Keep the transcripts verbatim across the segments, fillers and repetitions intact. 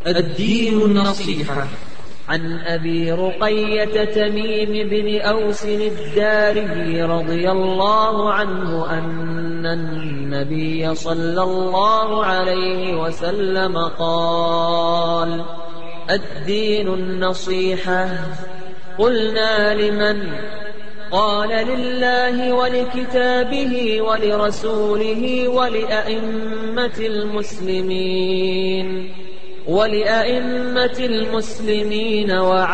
الدين النصيحة. عن أبي رقية تميم بن أوس الداري رضي الله عنه أن النبي صلى الله عليه وسلم قال: الدين النصيحة. قلنا: لمن؟ قال: لله ولكتابه ولرسوله ولأئمة المسلمين ولأئمة المسلمين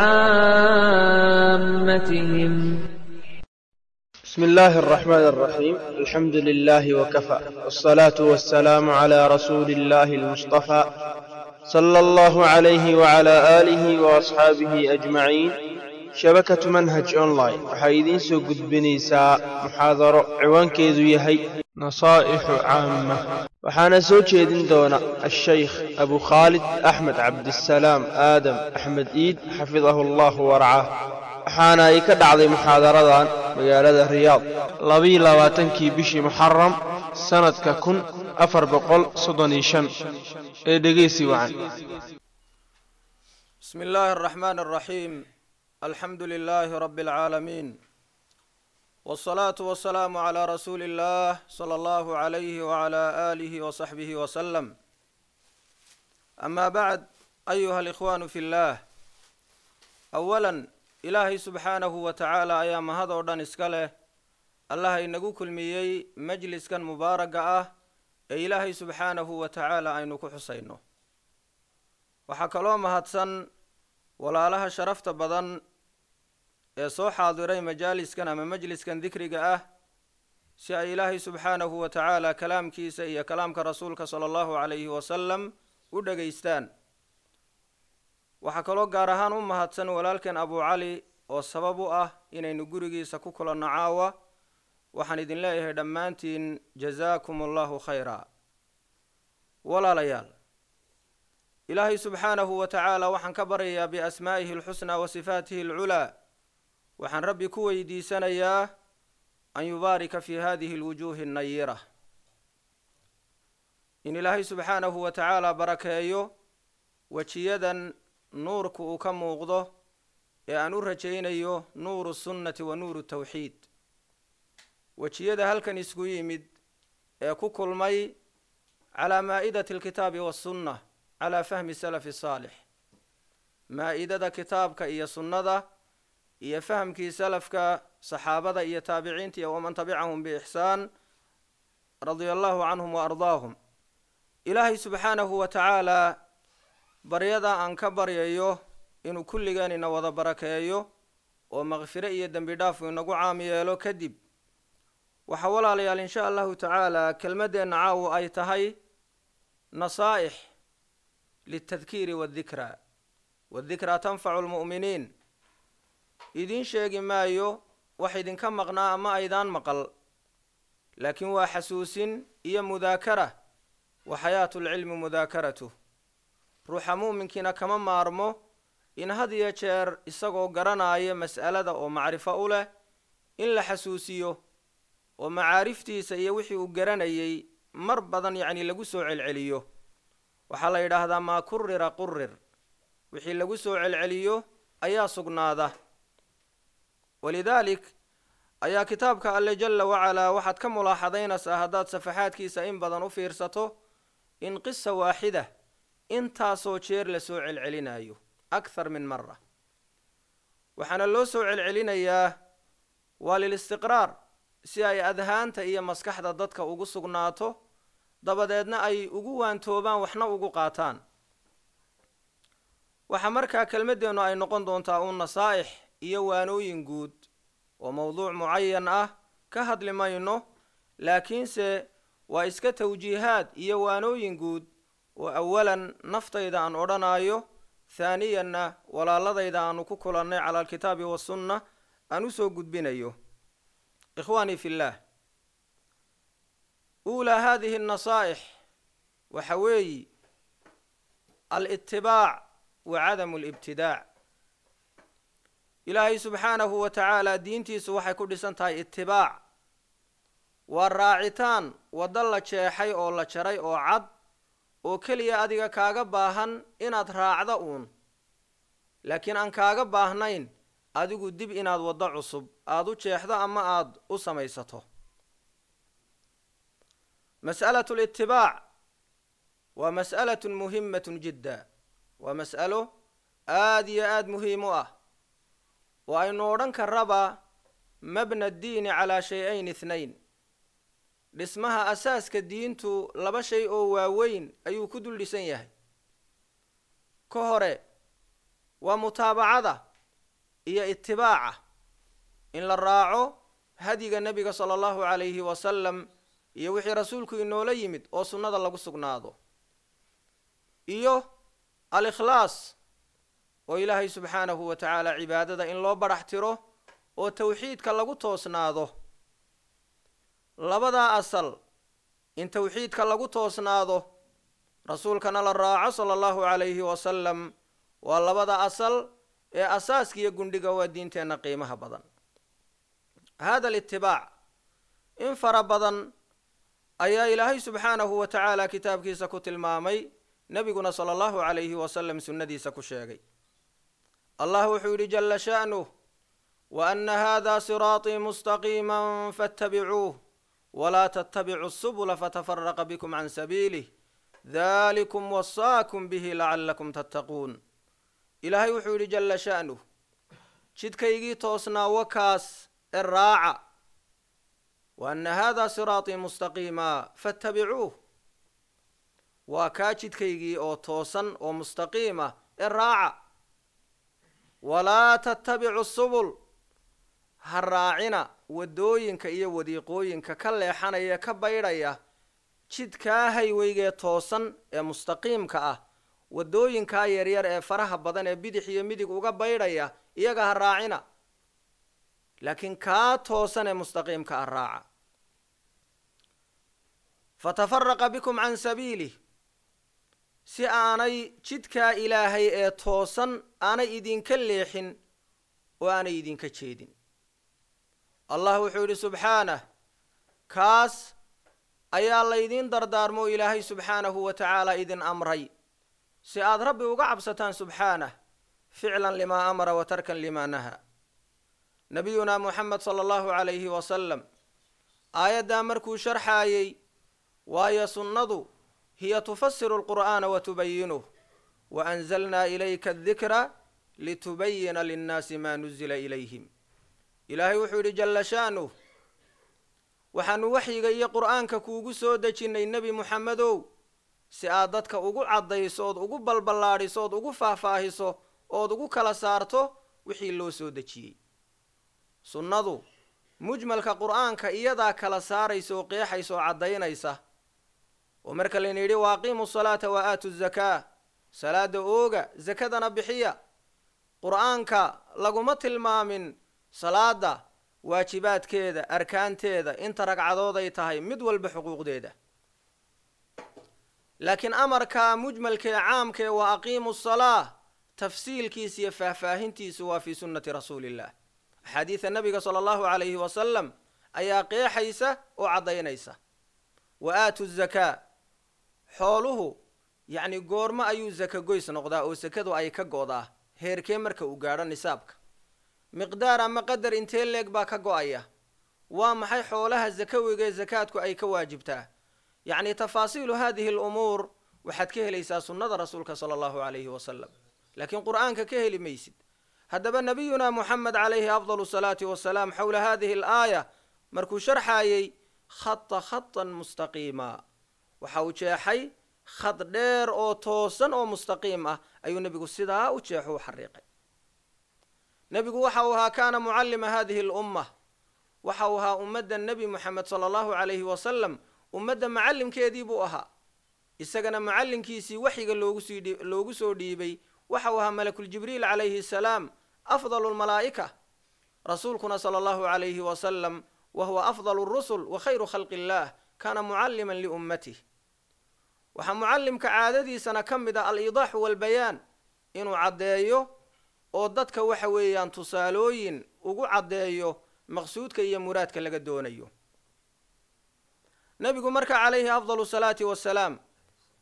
وعامتهم. بسم الله الرحمن الرحيم. الحمد لله وكفى، والصلاة والسلام على رسول الله المصطفى صلى الله عليه وعلى آله وأصحابه أجمعين. شبكة منهج أونلاين وحايدين سو قدبنيسا محاضرة عوان كيدو يهي نصائح عامة. وحانا سو جيدين دونا الشيخ أبو خالد أحمد عبد السلام آدم أحمد إيد حفظه الله ورعاه. waxaana ay ka dhacday muxaadaradan magaalada Riyaad laba iyo labaatankii bishii Muharram sanadka kun afar boqol soddon iyo shan ee dhageysi wacan. Bismillahir Rahmanir Rahim. Alhamdulillahi Rabbil Alamin. Wassalatu wassalamu ala Rasulillah sallallahu alayhi wa ala alihi wa sahbihi wa sallam. Amma ba'd, ayyuha al-ikhwanu fillah. Awalan, ilaahay subxaanahu wa tacaala ayaa mahad oo dhan iska leh. allah inagu kulmiyey majliskan mubaaraga ah ee ilaahay subxaanahu wa tacaala aynu ku xusayno. waxaa kaloo mahadsan walaalaha sharafta badan ee soo xaadiray majaaliskan ama majliskan dikriga ah si ay ilaahay subxaanahu wa tacaala kalaamkiisa iyo kalaamka rasuulka sallallahu alayhi wa sallam u dhageystaan. waxaa kaloo gaar ahaan u mahadsan walaalkan Abu Cali oo sabab u ah inaynu gurigiisa ku kulanno caawa. waxaan idin leeyahay dhammaantiin jazaakumullahu khayra. walaalayaal, ilaahay subxaanahu wa tacaala waxaan ka baryayaa biasmaa'ihi alxusnaa wa sifaatihi alculaa. waxaan rabbi ku weydiisanayaa an yubaarika fi hadihi alwujuuhi annayira, in ilaahay subxaanahu wa tacaala barakeeyo wajiyadan nuurku uu ka muuqdo ee aan u rajaynayo nuuru sunnati wa nuuru tawxiid. wajiyada halkan isku yimid ee ku kulmay calaa maa'idati alkitaabi wassunna calaa fahmi salafi saalix, maa'idada kitaabka iyo sunnada iyo fahamkii salafka saxaabada iyo taabiciinta iyo waman tabicahum biixsaan radia allahu canhum wa ardaahum. ilaahay subxaanahu wa tacaala baryada aan ka baryayo inuu kulligeen ina wada barakeeyo oo maqfiro iyo dembi dhaaf inagu caam yeelo. kadib waxaa walaalayaal insha allahu tacaala kelmadeenna caawu ay tahay nasaa'ix litadkiiri waadikra. waadikra tanfacu lmu'miniin. idiin sheegi maayo wax idinka maqnaa ama aydaan maqal, laakiin waa xasuusin iyo mudaakara. wa xayaatu lcilmi mudaakaratuh. ruuxa muuminkiina kama maarmo in had iyo jeer isagoo garanaya mas'alada oo macrifo u leh in la xasuusiyo oo macaariftiisa iyo wixii uu garanayay mar badan yacni lagu soo celceliyo. waxaa la yidhaahdaa maa kurira qurir. wixii lagu soo celceliyo ayaa sugnaada. walidaalik ayaa kitaabka alle jalla wacalaa waxaad ka mulaaxadaynaysaa haddaad safaxaadkiisa in badan u fiirsato in qisa waaxida intaasoo jeer la soo celcelinayo akthar min mara. waxaana loo soo celcelinayaa waa lilistiqraar, si ay adhaanta iyo maskaxda dadka ugu sugnaato, dabadeedna ay ugu waantoobaan waxna ugu qaataan. waxaa markaa kelmadeennu ay noqon doontaa uun nasaa'ix iyo waanooyin guud oo mowduuc mucayan ah ka hadli mayno, laakiinse waa iska tawjiihaad iyo waanooyin guud oo awalan naftayda aan odhanayo, thaaniyanna walaaladayda aanu ku kulannay cala alkitaabi wassunna aan u soo gudbinayo. ikhwaanii fillaah, uulaa haadihi annasaa'ix waxa weeyi alitibaac wa cadamu alibtidaac. ilaahay subxaanahu wa tacaala diintiisu waxay ku dhisan tahay itibaac. waa raacitaan waddo la jeexay oo la jaray oo cad oo keliya adiga kaaga baahan inaad raacda uun laakiin aan kaaga baahnayn adigu dib inaad waddo cusub aad u jeexdo ama aad u samaysato. mas'alatu litibaac waa mas'alatun muhimatun jidda, waa mas'alo aad iyo aad muhiim u ah oo aynu odhan karraba mabna addiini calaa shay-ayn ithnayn. dhismaha asaaska diintu laba shay oo waaweyn ayuu ku dul dhisan yahay. ka hore waa mutaabacada iyo itibaaca, in la raaco hadiga nebiga sala allahu calayhi wasalam iyo wixii rasuulku inoola yimid oo sunnada lagu sugnaado, iyo al-ikhlaas oo ilaahay subxaanahu wa tacaala cibaadada in loo barax tiro oo tawxiidka lagu toosnaado. labadaa asal in tawxiidka lagu toosnaado rasuulkana la raaco sala allahu calayhi wasalam waa labada asal ee asaaska iyo gundhiga waa diinteenna qiimaha badan. hada alitibaac in fara badan ayaa ilaahay subxaanahu wa tacaala kitaabkiisa ku tilmaamay, nebiguna sala allahu calayhi wasalam sunnadiisa ku sheegay. allah wuxuu yidhi jalla sha'nuh wa anna hada siraatii mustaqiiman fattabicuuh walaa tattabicu subula fatafaraqa bikum can sabiilih dhalikum wasaakum bihi lacallakum tattaquun. ilaahay wuxuu yidhi jalla sha'nuh jidkaygii toosnaa wakaas ee raaca, wa anna hada siraatii mustaqiima fattabicuuh, waa kaa jidkaygii oo toosan oo mustaqiima ee raaca. walaa tattabicu subul, ha raacina waddooyinka iyo wadiiqooyinka ka leexanaya ka baydhaya jidkaa hayweygee toosan ee mustaqiimka ah. waddooyinkaa yaryar ee faraha badan ee bidix iyo midig uga baydhaya iyaga ha raacina, laakiin kaa toosan ee mustaqiimka ah raaca. fatafaraqa bikum can sabiilih, si aanay jidkaa ilaahay ee toosan aanay idinka leexin oo aanay idinka jeedin. allah wuxuu yidhi subxaanah kaas ayaa laydiin dardaarmo ilaahay subxaanahu wa tacaala idin amray si aad rabbi uga cabsataan subxaanah, ficlan limaa amara wa tarkan limaa nahaa. nabiyuna muxamed sala allahu calayhi wasalam aayaddaa markuu sharxaayey, waayo sunnadu hiya tufasiru alqur'aana wa tubayinuh wa anzalnaa ilayka adikra litubayina linnaasi maa nuzila ilayhim. ilaahay wuxuu yidhi jalla sha'nuh waxaanu waxyiga iyo qur'aanka kuugu soo dejinnay nebi muxamedow si aad dadka ugu caddayso ood ugu balballaadhiso ood ugu faahfaahiso ood ugu kala saarto wixii loo soo dejiyey. sunnadu mujmalka qur'aanka iyadaa kala saaraysa oo qeexaysa oo caddaynaysa. oo marka layna yidhi waaqiimu salaata wa aatu zakaa, salaada ooga zakadana bixiya, qur'aanka laguma tilmaamin salaada waajibaadkeeda arkaanteeda inta ragcadood ay tahay mid walba xuquuqdeeda, laakiin amarka mujmalkee caamkee waa aqiimu salaa tafsiilkiisa iyo faahfaahintiisu waa fii sunnati rasuulillah. axaadiida nabiga sala allahu calayhi wasalam ayaa qeexaysa oo caddaynaysa. wa aatu zakaa, xooluhu yacni goormo ayuu zaka goys noqdaa oo sakadu ay ka go'daa, heerkee marka uu gaadho nisaabka, miqdaar ama qadar intee leeg baa ka go'aya, waa maxay xoolaha sakawigee sakaadku ay ka waajibtaa. yacni tafaasiilu hadihi alumuur waxaad ka helaysaa sunnada rasuulka sala allahu calayhi wasalam, laakiin qur'aanka ka heli maysid. haddaba nabiyuna muxamed calayhi afdalu salaati wasalaam xowla hadihi alaaya markuu sharxaayey khata khatan mustaqiima, waxa uu jeexay khad dheer oo toosan oo mustaqiim ah ayuu nebigu sidaa u jeexo u xariiqay. nebigu waxa uu ahaa kaana mucallima hadihi alumma, waxa uu ahaa ummadda nebi muxamed sala allahu calayhi wasalam ummadda macallimkeedii buu ahaa. isagana macallinkiisii waxyiga loogu sii loogu soo dhiibay waxa uu ahaa malakuljibriil calayhi salaam, afdalu lmalaa'ika. rasuulkuna sala allahu calayhi wasalam wa huwa afdalu rusul wa khayru khalqi illaah kaana mucalliman liummatih. waxaa mucallimka caadadiisana ka mid ah al-idaaxu walbayaan, inuu caddeeyo oo dadka waxa weeyaan tusaalooyin ugu caddeeyo maqsuudka iyo muraadka laga doonayo. nebigu marka calayhi afdalu salaati wasalaam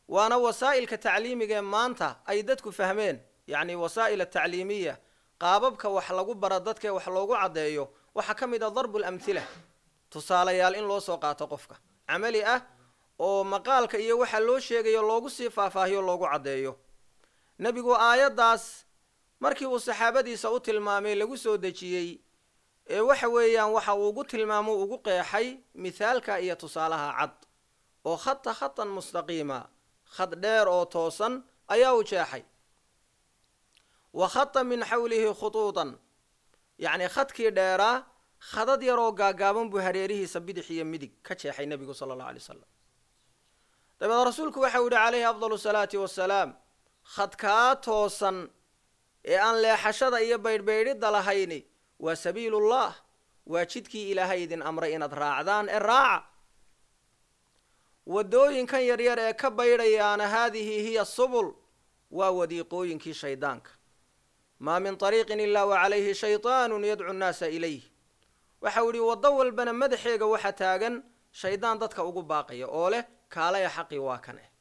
waana wasaa'ilka tacliimiga ee maanta ay dadku fahmeen yacni wasaa'il atacliimiya qaababka wax lagu bara dadka wax loogu caddeeyo waxaa ka mid ah darbu lamhila tusaalayaal in loo soo qaato qofka camali ah oo maqaalka iyo waxa loo sheegayo loogu sii faahfaahiyo loogu caddeeyo nebigu aayaddaas markii uu saxaabadiisa u tilmaamay lagu soo dejiyey ee waxa weeyaan waxa uu ugu tilmaamo ugu qeexay mithaalka iyo tusaalaha cad oo khata khatan mustaqiima khad dheer oo toosan ayaa u jeexay wa khata min xawlihi khutuutan yacni khadkii dheeraa khadad yaroo gaagaaban buu hareerihiisa bidix iyo midig ka jeexay nebigu sala allahu alay wasalam dabeed rasuulku waxa uu yihi calayhi afdalu salaati wassalaam khadkaa toosan ee aan leexashada iyo baydhbaydhidda lahayni waa sabiilullah waa jidkii ilaahay idin amray inaad raacdaan ee raaca waddooyinkan yaryar ee ka baydhayaana haadihi hiya subul waa wadiiqooyinkii shaydaanka maa min طariiqin ilaa wa calayhi shayطaanu yadcu nnaasa ilayh waxa uu yihi waddo walbana madaxeega waxa taagan shaydaan dadka ugu baaqaya oo leh kaalaya xaqii waa kan eh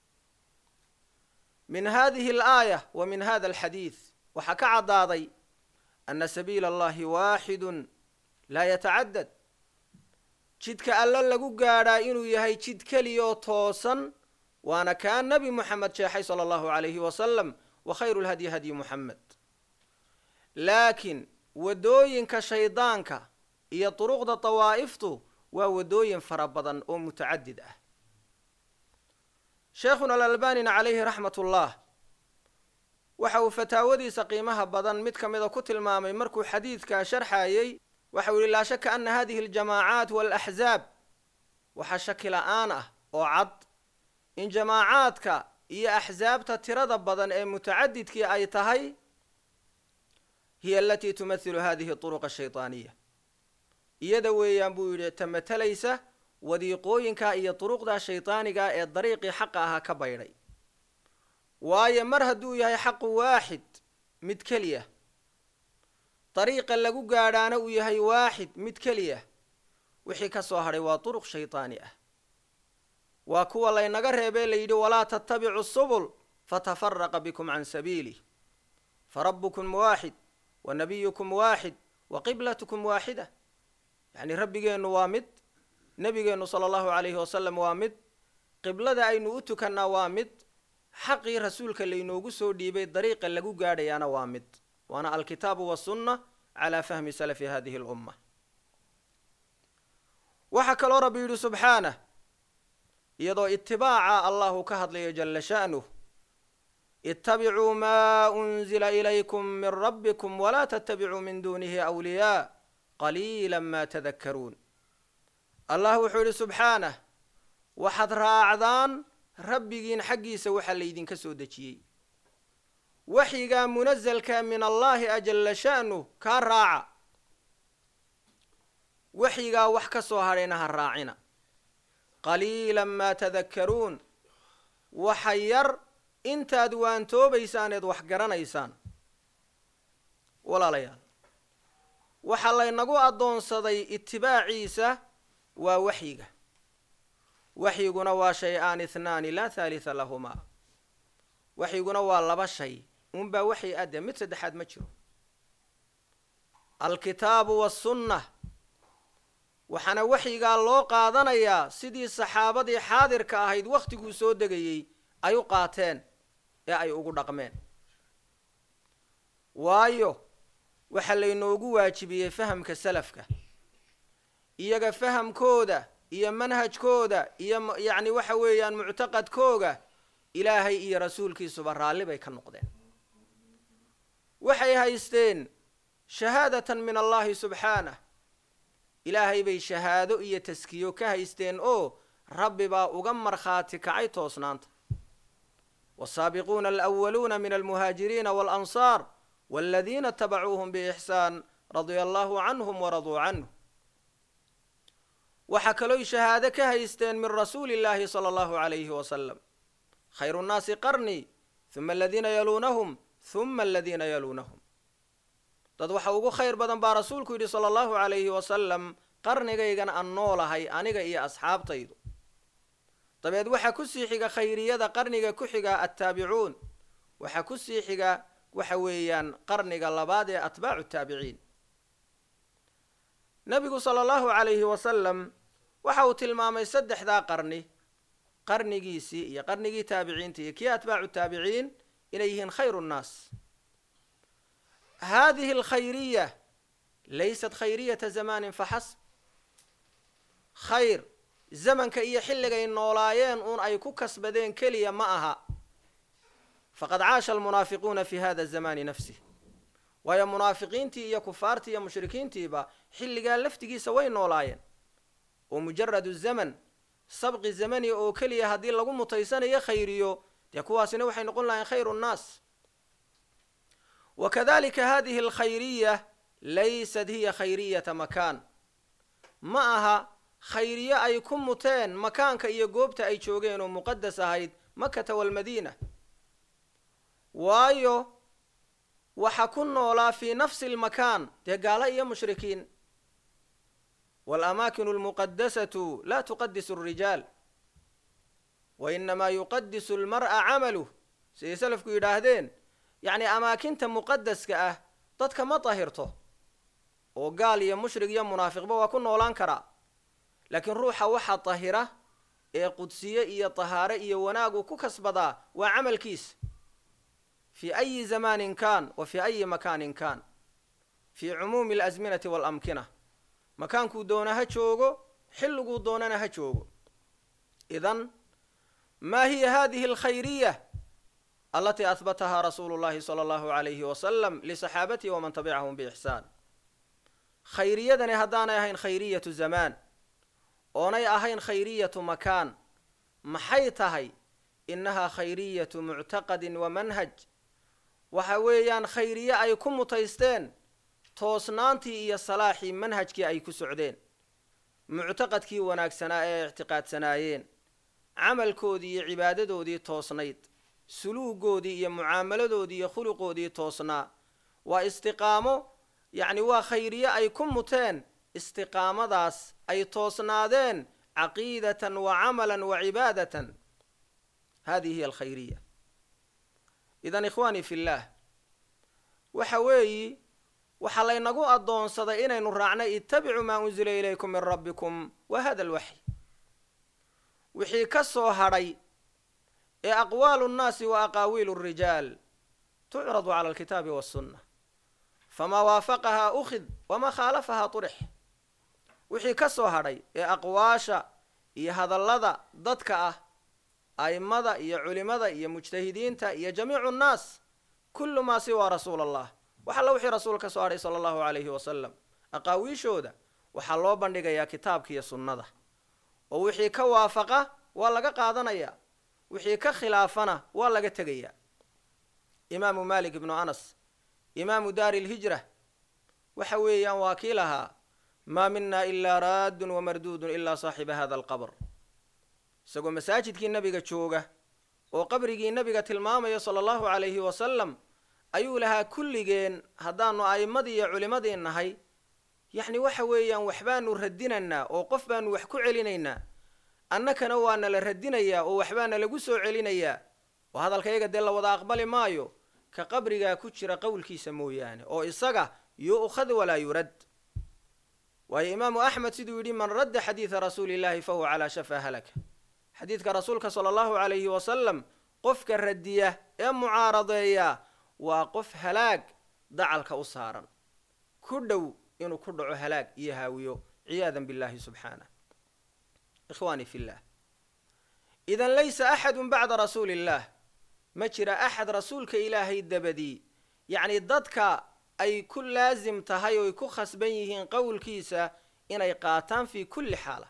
min hadihi alaaya wa min hada alxadiid waxaa ka caddaaday ana sabiila allahi waaxidun laa yatacadad jidka alla lagu gaadhaa inuu yahay jid keliyoo toosan waana kaa nebi moxamed jeexay sala allahu calayhi wasalam wa khayru lhadyi hadyi muxamed laakiin waddooyinka shaydaanka iyo duruqda dawaa'iftu waa waddooyin fara badan oo mutacadid ah sheekhuna alalbanina calayhi raxmat ullah waxa uu fataawadiisa qiimaha badan mid ka mida ku tilmaamay markuu xadiidkaa sharxayey waxa uu yihi laa shaka ana hadihi aljamaacaat waalaxzaab waxaa shaki la-aan ah oo cad in jamaacaadka iyo axsaabta tirada badan ee mutacadidkii ay tahay hiya alatii tumathilu hadihi turuq ashayطaaniya iyada weeyaan buu yidhi tamatalaysa wadiiqooyinka iyo duruqda shaydaaniga ee dariiqii xaqa ahaa ka baydhay waayo mar hadduu yahay xaqu waaxid mid keliya dariiqa lagu gaadhaana uu yahay waaxid mid keliya wixii ka soo hadhay waa duruq shaydaani ah waa kuwa laynaga reebee layidhi walaa tattabicu subul fatafaraqa bikum can sabiilih farabbukum waaxid wa nabiyukum waaxid wa qiblatukum waaxida yacni rabbigeennu waa mid nebigeennu sala allahu calayhi wasalam waa mid qiblada aynu u tukannaa waa mid xaqii rasuulka laynoogu soo dhiibay dariiqa lagu gaadhayaana waa mid waana alkitaabu wasunna calaa fahmi salafi hadihi alumma waxaa kaloo rabbi yidhi subxaanah iyadoo itibaaca allahu ka hadlayo jalla sha'nuh ittabicuu maa unzila ilaykum min rabbikum walaa tattabicuu min duunihi awliyaa qaliila maa tadakkaruun allah wuxuu yidhi subxaanah waxaad raacdaan rabbigiin xaggiisa waxaa laydinka soo dejiyey waxyigaa munasalka min allaahi ajalla sha'nuh kaa raaca waxyigaa wax ka soo hadhayna ha raacina qaliilan maa tadakkaruun waxa yar intaad waantoobaysaan eed wax garanaysaan walaalayaal waxaa laynagu addoonsaday itibaaciisa waa waxyiga waxyiguna waa shay-aan ithnaani laa thalitha lahumaa waxyiguna waa laba shay unbaa waxyi adde mid saddexaad ma jiro alkitaabu waasunnah waxaana waxyigaa loo qaadanayaa sidii saxaabadii xaadirka ahayd wakhtiguu soo degayey ay u qaateen ee ay ugu dhaqmeen waayo waxaa laynoogu waajibiyey fahamka salafka iyaga fahamkooda iyo manhajkooda iyo yacni waxa weeyaan muctaqadkooga ilaahay iyo rasuulkiisuba raalli bay ka noqdeen waxay haysteen shahaadatan min allahi subxaanah ilaahay bay shahaado iyo taskiyo ka haysteen oo rabbi baa uga markhaati kacay toosnaanta waasaabiquuna alأwaluuna min almuhaajiriina waalansaar waaladiina itabacuuhum biixsaan radia allahu canhum waraduu canhu waxaa kalooy shahaado ka haysteen min rasuuli illaahi sala allahu calayhi wasalam khayru nnaasi qarnii huma aladiina yaluunahum huma aladiina yaluunahum dad waxa ugu khayr badan baa rasuulku yidhi sala allahu calayhi wasalam qarnigaygana aan noolahay aniga iyo asxaabtaydu dabeed waxa ku sii xiga khayriyada qarniga ku xiga attaabicuun waxa ku sii xiga waxa weeyaan qarniga labaad ee atbaacu taabiciin nabigu sallallahu alayhi wasallam waxa uu tilmaamay saddexdaa qarni qarnigiisii iyo qarnigii taabiciinta iyo kii atbaacu taabiciin inay yihiin khayru nnaas هذه الخيرية ليست خيرية زمان فحسب خير زمن كأي حلقة النولايين أون أي كوكس بدين كلية معها فقد عاش المنافقون في هذا الزمان نفسه ويا منافقين تي يا كفار تي يا مشركين تي با حلقة لفتقي سوي النولايين ومجرد الزمن سبق الزمن أو كلية هذه اللي قم متيسان يا خيريو يكوا سنوحي نقول لها خير الناس. وكذلك هذه الخيرية ليست هي خيرية مكان معها خيرية أي كمتين مكان كأي قوبت أي شوقين ومقدسة هيد مكة والمدينة وايو وحكنا ولا في نفس المكان تقال أي مشركين والأماكن المقدسة لا تقدس الرجال وإنما يقدس المرء عمله سيسلف كيداهدين يعني أماكن مقدس كأه ضدك ما طهرته وقال يا مشرك يا منافق بوا كنا ولا انكرا لكن روحه واحد طاهرة إيه قدسية إيه طهارة إيه وناقو كوكس بدا وعمل كيس في أي زمان كان وفي أي مكان كان في عموم الأزمنة والأمكنة مكان كو دونها تشوغو حلقو دوننا هتشوغو. إذن ما هي هذه الخيرية التي أثبتها رسول الله صلى الله عليه وسلم لصحابته ومن تبعهم بإحسان؟ خيرية دني هدانا أهين خيرية زمان وني أهين خيرية مكان محيطهي إنها خيرية معتقد ومنهج وحويان خيرية أي كم متيستين توسنانتي إيا صلاحي منهج كي أي كسعدين معتقد كي وناك سنائي اعتقاد سنائين عمل كودي عبادة دودي توسنيت سلوك دودي يا معاملة دودي يا خلق دودي توسنا واستقامة يعني وخيرية أي كم متين استقامة داس أي توسنادين عقيدة وعملا وعبادة هذه هي الخيرية. إذن إخواني في الله وحوي وحلينا نقول الضون صدقين نرعنا اتبعوا ما أنزل إليكم من ربكم وهذا الوحي وحي كسو هري أقوال الناس وأقاويل الرجال تعرض على الكتاب والسنة فما وافقها أخذ وما خالفها طرح وحي كسو هري أقواشا يا هذا اللذا ضدك أه أي ماذا يا علماء يا مجتهدين تا يا جميع الناس كل ما سوى رسول الله وحلو وحي رسولك صلى الله عليه وسلم أقاويشو ده وحلو بندق يا كتابك يا سنة ده ووحي كوافقه ولا قادنا يا وحي كخلافنا ولا تجيا. إمام مالك بن أنس إمام دار الهجرة وحويا واكلها ما منا إلا راد ومردود إلا صاحب هذا القبر. سقو مساجد كي النبي جوجه وقبري النبي تلمام صلى الله عليه وسلم أيو لها كل جين هدان أي مضي علماء النهي يعني وحويا وحبان ردنا وقفبان وحكو علينا أنك نوانا لردنا يا وحبان لجسو علينا وهذا الكيجة دل وضع أقبل مايو كقبري كتشر قول كي سمويان أو إصقى يؤخذ ولا يرد. وإمام أحمد سيدي من رد حديث رسول الله فهو على شفا هلك. حديث رسولك صلى الله عليه وسلم قفك الردية يا معارضية وقف هلاك دعلك أصهارا كردو إنه كردو هلاك يهاويو عياذا بالله سبحانه. إخواني في الله إذن ليس أحد بعد رسول الله مجرى أحد رسولك إلهي الدبدي يعني ضدك أي كل لازم تهيو يكو خسبيهن قول كيسا إن يقاتان في كل حالة.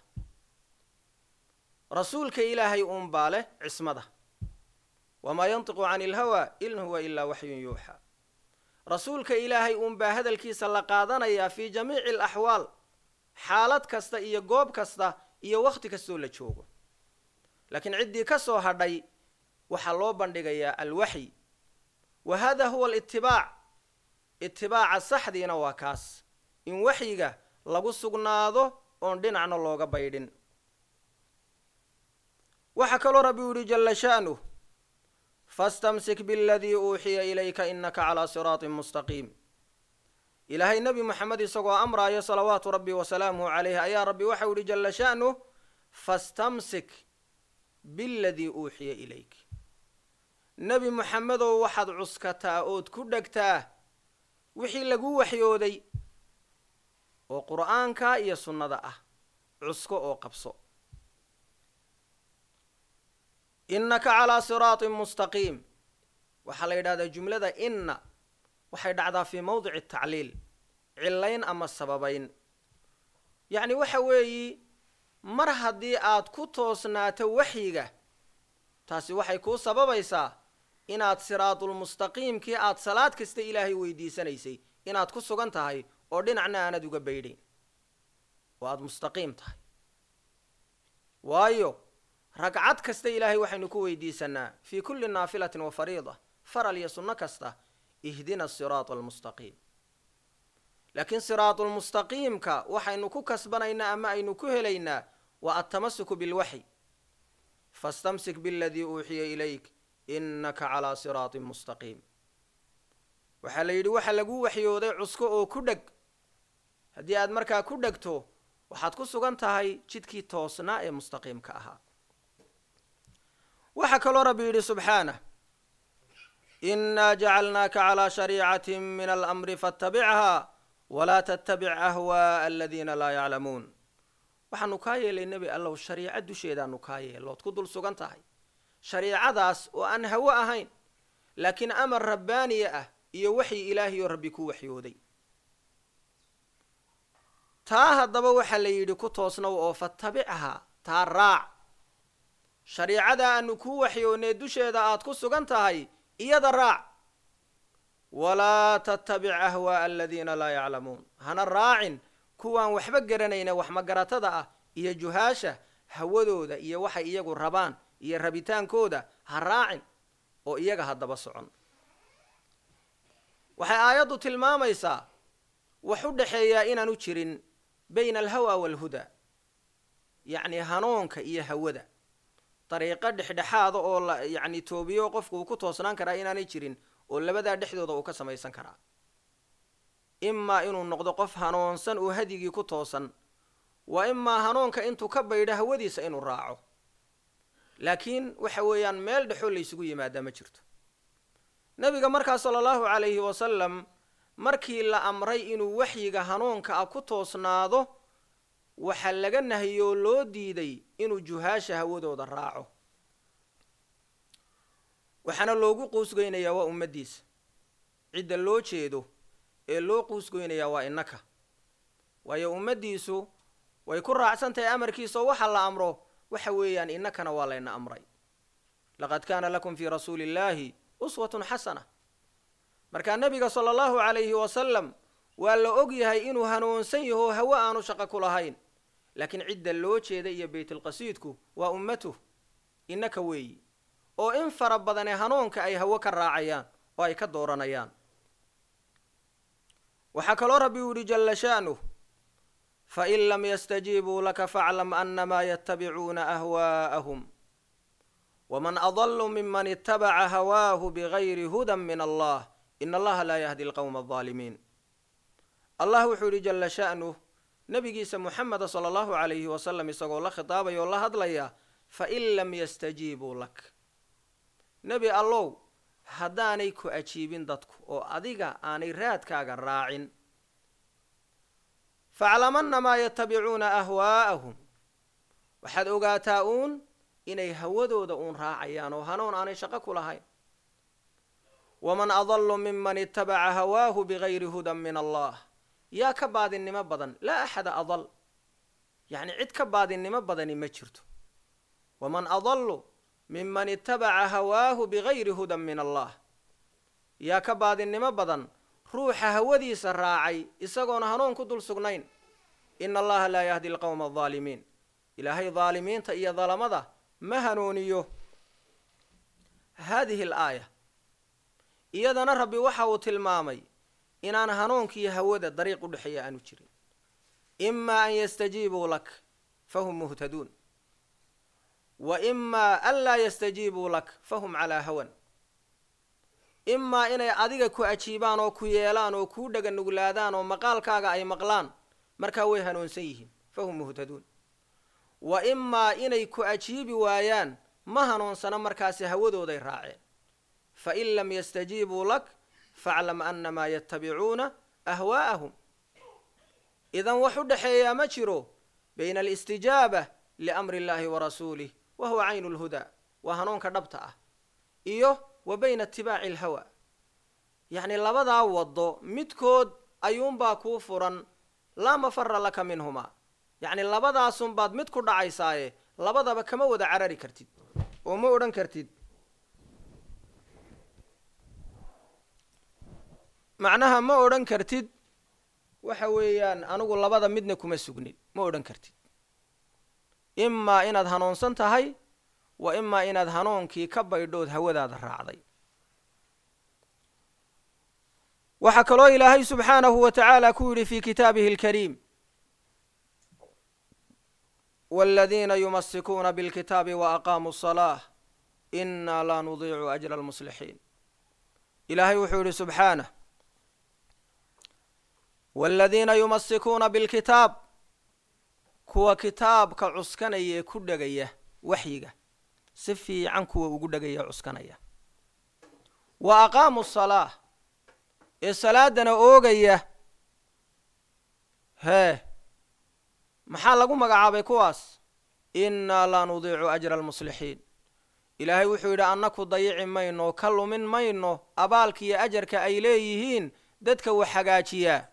رسولك إلهي أنباله عصمده وما ينطق عن الهوى إن هو إلا وحي يوحى. رسولك إلهي أنبا هذا الكيس اللقادنا في جميع الأحوال حالات كستا إيا قوب كستا إيا وقت كستو لتشوغو. لكن عدي كسو هردي وحلو بندقيا الوحي وهذا هو الاتباع اتباع الصح دينا واكاس إن وحيقا لغو سقناضو وندين عن اللوغا بايدين. وحكى ربي جل شأنه فاستمسك بالذي أوحي إليك إنك على صراط مستقيم. إلهي النبي محمد صلى أمر يا صلوات ربي وسلامه عليه يا ربي وحول جل شأنه فاستمسك بالذي أوحي إليك. نبي محمد وحد عسكتا أود كدكتا وحي لقو وحيودي وقرآن كا إيا سنة دعا عسكو أو قبصو. إنك على صراط مستقيم وحليد هذا الجملة دا إن وحيد عدا في موضع التعليل علين أما السببين. يعني وحوي مرهدي آد كتوسنا توحيقة تاسي وحي كو سببيسا إن آد صراط المستقيم كي آد صلاة كست إلهي ويدي سنيسي إن آد كسو غنتهاي أردين عنا أنا دوغا بيدين وآد مستقيم تهاي وايو رقعات كست إلهي وحي نكو ويدي سنا في كل نافلة وفريضة فرل يسن كسته اهدنا الصراط المستقيم. لكن صراط المستقيم كا وحي نكو كسبنا أما أي نكو هلينا والتمسك بالوحي فاستمسك بالذي أوحي إليك إنك على صراط مستقيم. وحليد وحلقو وحيودي عسكو أو كدق هدي آد مركا كدقتو وحاد كسو غانتهاي جدكي توسنا مستقيم كاها. وحكى ربي سبحانه إنا جعلناك على شريعة من الأمر فاتبعها ولا تتبع أهواء الذين لا يعلمون. وحن كاية للنبي الله الشريعة دو شيدا نكاية الله تقول سوغانتاهي شريعة داس وأن هواءهين لكن أمر ربانية يوحي إلهي وربكو وحيودي تاها الضبا وحلي يدكو توسنو فاتبعها تا الراع شريعة دا أنكو وحيوني دو شيدا آتكو سوغانتاهي إياد الراع ولا تتبع أهواء الذين لا يعلمون. هنا الراعن كوان وحبق قرنين وحمقرات دا إيا جهاشة هودو دا إيا وحي إيا قربان إيا ربيتان كودا هالراعن أو إيا هاد بصعون وحي آيادو تلمام إيسا وحد حيائنا نتشرين بين الهوى والهدى يعني هنونك إيا هودا طريقة دحدحاad oo yani toobiyo qofku ku toosnaan kara inaanay jirin oo labada dhexdooda uu ka sameeysan kara imma inuu noqdo qof hanoonsan oo hadigii ku toosan wa imma hanoonka intuu ka baydha hawadiisa inuu raaco laakiin waxa weeyaan meel dhaxo la isugu yimaada ma jirto. nabiga markaa sallallahu alayhi wa sallam markii la amray inuu waxyiga hanoonka ku toosnaado waxa laga nahiyo loo diiday inuu juhaasha hawadooda raaco waxana loogu qoosgoynaya waa ummadiisa cid loo jeedo ee loo qoosgoynaya waa innaka waayo ummadiisu way ku raacsantahay amarkiisa waxa la amro waxa weeyaan innakana waa layna amray laqad kaana lakum fi rasuulillahi uswatun hasana. marka nabiga sallallahu alayhi wa sallam waa la og yahay inuu hanoonsan yahay hawa aanu shaqo ku lahayn لكن عدة لو jeeda iyo baytul qasiidku waa ummatu innaka weey oo in fara badan hanoonka ay hawo ka raacayaan oo ay ka dooranayaan. waxa kale rabbi uu jalla shaanu fa in lam yastajibu laka fa'lam annama yattabi'una ahwaa'ahum wa man adallu mimman ittaba'a hawaahu bighayri hudan min Allah inna Allah la yahdi al-qawma adh-dhalimin. Allah wuxuu jalla shaanu نبينا محمد صلى الله عليه وسلم يسقى الله خطابه يقول هدليا فإن لم يستجيبوا لك نبي الله هداني كو أجيبين دتك أو أديقا آني راد كاغا راعين فعلمن ما يتبعون أهواءهم وحد أغاتاؤون إني هودو دون راعيان وهنون آني شقاكو لهاي ومن أضل ممن اتبع هواه بغير هدى من الله يا كباد النما بدن لا أحد أضل يعني عد كباد النما بدن ما جرته ومن أضل ممن اتبع هواه بغير هدى من الله يا كباد النما بدن روح هودي سراعي إسقون هنون كدل سجنين إن الله لا يهدي القوم الظالمين إلهي ظالمين تأي ظلم ذا ما هنونيه. هذه الآية إذا نرب وحوة المامي إن أنا هنونك يهود الطريق الحياة نجري إما أن يستجيبوا لك فهم مهتدون وإما ألا يستجيبوا لك فهم على هوى إما إن أديك كو أجيبان أو كو يلان أو كو دغ نغلادان أو مقال كاغا أي مقلان مركا وي هنونسيهين فهم مهتدون وإما إن كو أجيب وايان ما هنونسنا مركاس هودوداي راaceen فإن لم يستجيبوا لك فاعلم أنما يتبعون أهواءهم إذن وحو دحيا ما جiro بين الاستجابة لأمر الله ورسوله وهو عين الهدى وهنونك دبتا ah iyo وبين اتباع الهوى يعني لبدا وضو midkood ayuun baa ku furan la mafar laka minhuma يعني لبدا sun baad mid ku dhacaysaaye labadaba kama wada carari kartid oo ma oran kartid macnaha ma oran kartid waxa weeyaan anigu labada midna kuma sugnin ma oran kartid imma inaad hanuunsan tahay wa imma inaad hanuunkii ka baydhood hawadaada raacday waxa kaloo ilaahay subxaanahu wa ta'ala ku yiri fi kitaabihi al-kariim والذين يمسكون بالكتاب وأقاموا الصلاة إنا لا نضيع أجر المصلحين إلهي وحول سبحانه والذين يمسكون بالكتاب كوا كتاب كعسكنية كدغية وحيغة سفي عنكو وقدغية عسكنية وأقاموا الصلاة الصلاة دنا أوغية ها محال لغو مغعابي كواس إنا لا نضيع أجر المصلحين إلهي وحيد أنكو ضيع مينو كلو من مينو أبالك يا أجرك أيليهين ددك وحقاتيا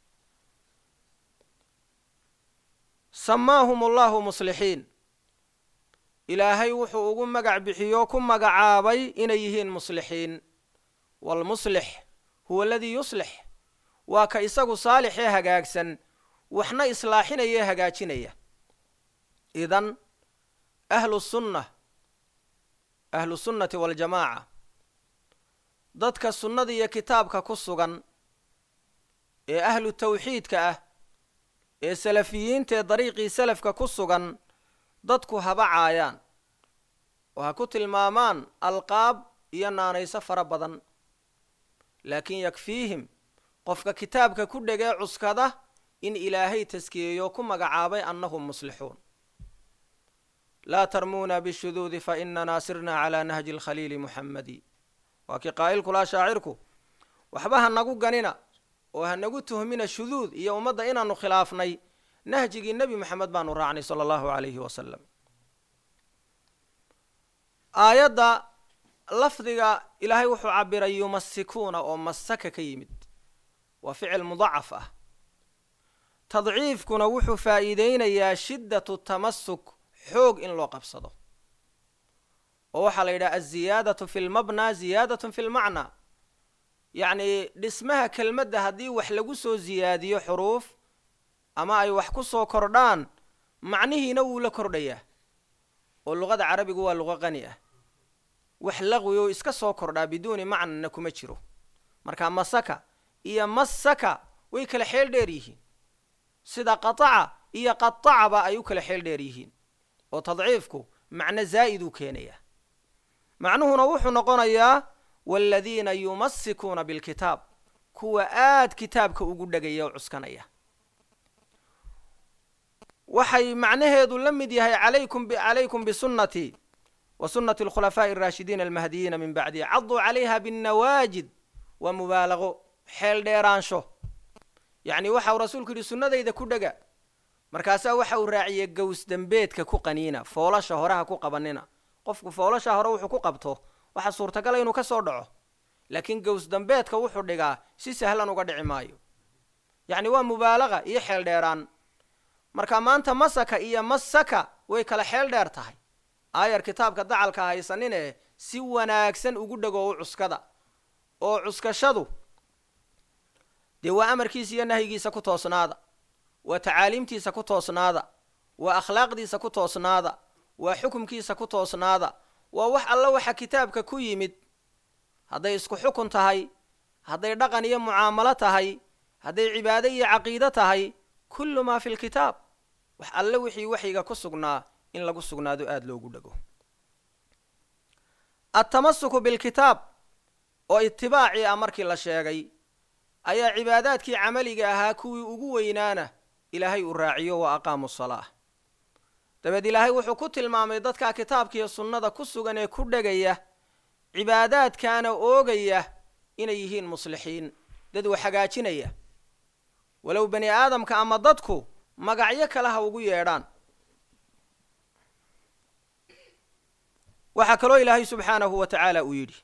سماهم الله مصلحين إلهي وحو مغع بحيوكم مغعابي إنيهين مصلحين والمصلح هو الذي يصلح وكيساق صالح هقاكسا وحنا إصلاحنا يهجاتنا إذن أهل السنة أهل السنة والجماعة ضدك السنة دي كتابك كسوغا أهل التوحيد كأه السلفيين تطريقي سلفك كسوغا ضدك هبا عايان وهكوت المامان القاب يناني سفر بضن لكن يكفيهم قفك كتابك كدغا عسكده إن إلهي تسكيوكم مقعابي أنهم مصلحون لا ترمونا بالشذوذ فإننا سرنا على نهج الخليل محمدي وكي قائلكو لا شاعركو وحبها النقو قننا وهنقو تهمين الشذوذ إيا ومدى إنا نخلافني نهج النبي محمد بانو رعني صلى الله عليه وسلم آيات لفظك إلهي وحو عبر يمسكون أو مسك كيمد وفعل مضعفة تضعيف كنا وحو فائدين يا شدة التمسك حوق إن لو قبصده ووحل إلى الزيادة في المبنى زيادة في المعنى يعني اسمها كلمة هذه وحلقسو زيادية حروف أما أي وحكسو كردان معنيه نول كردية واللغة العربية هو اللغة غنية وحلقوا إسكسو كردا بدون معنى أنكم تشرو مركا مسكا إيا مسكا ويكل حيل ديريه سيدا قطع إيا قطع با أيوك لحيل ديريهين وتضعيفكو معنى زائد كينيا معنه نوح نقونيا والذين يمسكون بالكتاب كوا آد كتابك وقودقيا وعسكنيا وحي معنى هذا لمدي هي عليكم عليكم بسنتي وسنة الخلفاء الراشدين المهديين من بعدي عضوا عليها بالنواجد ومبالغوا حيل ديرانشو يعني وحا رسولك السنة إذا كدغا markaasa waxa uu raaciyay gows dambeedka ku qaniina foolasha horaha ku qabanina qofku foolasha hore wuxuu ku qabto waxa suurtagal inuu ka soo dhaco laakiin gows dambeedka wuxuu dhigaa si sahlan uga dhici maayo yani waa mubaalaga iyo xeel dheeraan marka maanta masaka iyo masaka way kala xeel dheer tahay aayar kitaabka dacalka haysanine si wanaagsan ugu dhago cuskada oo cuskashadu dee waa amarkiisa iyo nahyigiisa ku toosnaada وتعاليمتيسا كتوسنادا وأخلاقديسا كتوسنادا وحكمكيسا كتوسنادا ووح الله وحا كتابك كيمد هذا يسكو حكم تهي هذا يدغني معاملة تهي هذا عبادية عقيدة تهي كل ما في الكتاب وح الله وحي وحيغا كسقنا in lagu sugnaado aad loogu dhago التمسك بالكتاب oo itibaaci ah markii la sheegay ayaa cibaadaadkii camaliga ahaa kuwii ugu weynaana ilaahay u raaciyo wa aqaamu salaah dabad ilaahay wuxuu ku tilmaamay dadka kitaabka iyo sunnada ku sugan ee ku dhagaya cibaadaadkaana oogaya inay yihiin muslixiin dad wax hagaajinaya walow bani aadamka ama dadku magacyo kale ha ugu yeedhaan waxa kaloo ilaahay subxaanahu wa tacaala uu yidhi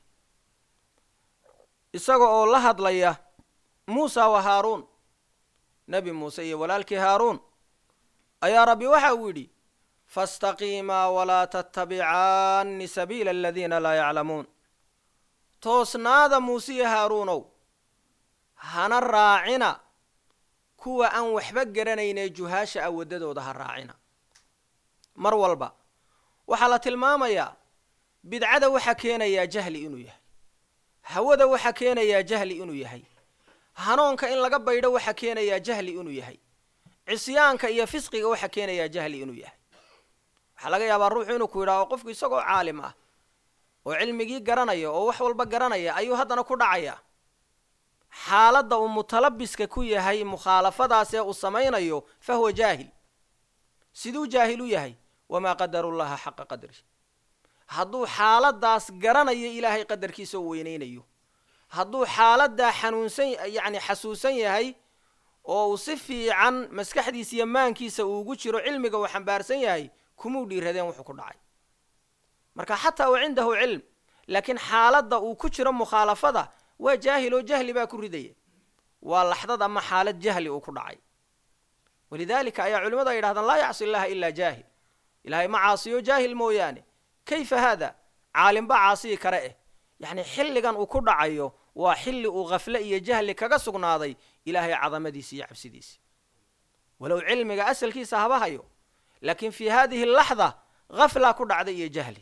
isaga oo la hadlaya muusa wa haaruun nebi muuse iyo walaalkii haaruun ayaa rabbi waxa uu yidhi fastaqiimaa walaa tattabicaanni sabiila aladiina laa yaclamuun toosnaada muuse iyo haaruunow hana raacina kuwa aan waxba garanaynee juhaasha ah waddadooda ha raacina mar walba waxaa la tilmaamayaa bidcada waxa keenayaa jahli inuu yahay hawada waxa keenayaa jahli inuu yahay hanuunka in laga baydho waxa keenayaa jahli inuu yahay cisyaanka iyo fisqiga waxa keenayaa jahli inuu yahay waxa laga yaabaa ruuxu inuu ku yidhaaho qofku isagoo caalim ah oo cilmigii garanaya oo wax walba garanaya ayuu haddana ku dhacaya xaaladda uu mutalabiska ku yahay mukhaalafadaas ee uu samaynayo fahuwa jaahil siduu jaahil u yahay wamaa qadarullaha xaqa qadri hadduu xaaladaas garanayo ilaahay qadarkiisa uu weynaynayo hadduu xaaladdaa xanuunsan yacni xasuusan yahay oo uu si fiican maskaxdiisa iyo maankiisa uugu jiro cilmiga uu xambaarsan yahay kumuu dhiiradeen wuxuu ku dhacay marka xataa wa cindahu cilm laakiin xaaladda uu ku jiro mukhaalafada waa jaahil oo jahli baa ku ridaya waa laxdad ama xaalad jahli uu ku dhacay walidaalika ayaa culimmadu ay yidhahdaan laa yacsi illaha ilaa jaahil ilaahay ma caasiyo jaahil mooyaane kayfa haada caalimba caasiyi kare eh yacni xilligan uu ku dhacayo waa xilli uu khafle iyo jahli kaga sugnaaday ilaahay cadamadiisa iyo cabsidiisa walow cilmiga asalkiisa haba hayo laakiin fii haadihi laxda khafla ku dhacday iyo jahli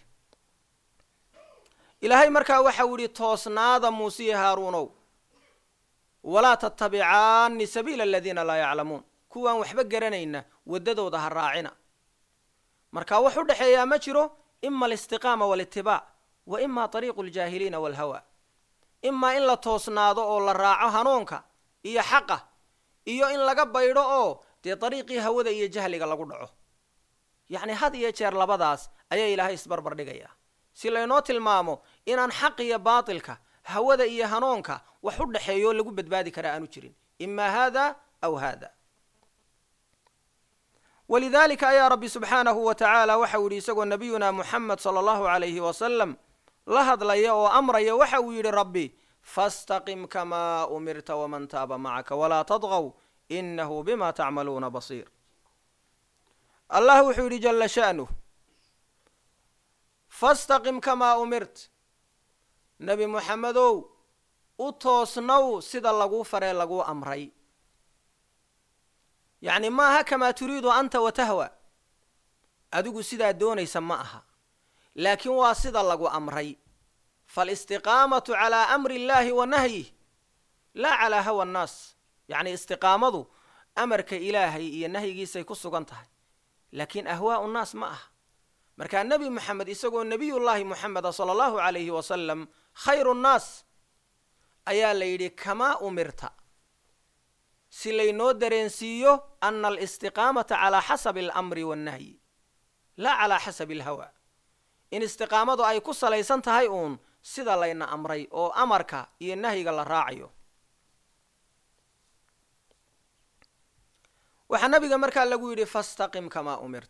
ilaahay markaa waxau yidhi toosnaada muuse iyo haaruunow walaa tattabicaanni sabiila aladiina laa yaclamuun kuwaan waxba garanayna waddadooda ha raacina marka wax u dhexeeyaa ma jiro ima alistiqaama walitibaac wa ima ariiqu aljaahiliina waalhawa imaa in la toosnaado oo la raaco hanuunka iyo xaqa iyo in laga baydho oo dee dariiqii hawada iyo jahliga lagu dhaco yacni had iyo jeer labadaas ayaa ilaahay isbarbar dhigayaa si laynoo tilmaamo inaan xaq iyo baatilka hawada iyo hanuunka wax u dhexeeyo lagu badbaadi karaa aanu jirin imaa haada aw haada ولذلك أيا ربي سبحانه وتعالى وحولي سقو نبينا محمد صلى الله عليه وسلم لهد لي وأمر وحولي ربي فاستقم كما أمرت ومن تاب معك ولا تطغوا إنه بما تعملون بصير الله وحولي جل شأنه فاستقم كما أمرت نبي محمد أتوسنو سيدا لغو فري لغو أمري يعني ما كما تريد أنت وتهوى أدوك سيدا دون يسمعها لكن واسدا لغو أمري فالاستقامة على أمر الله ونهيه لا على هوى الناس يعني استقامته أمرك إلهي نهيه سيكسو قنطه لكن أهواء الناس معها مركا النبي محمد إساقو النبي الله محمد صلى الله عليه وسلم خير الناس أيا ليدي كما أمرت سيلينو درينسيو أن الاستقامة على حسب الأمر والنهي لا على حسب الهوى إن استقامته أي قصة ليسان تهيئون سيدا لينا أمري أو أمرك ينهي قال الراعيو وحنبي مركا لقو فاستقم كما أمرت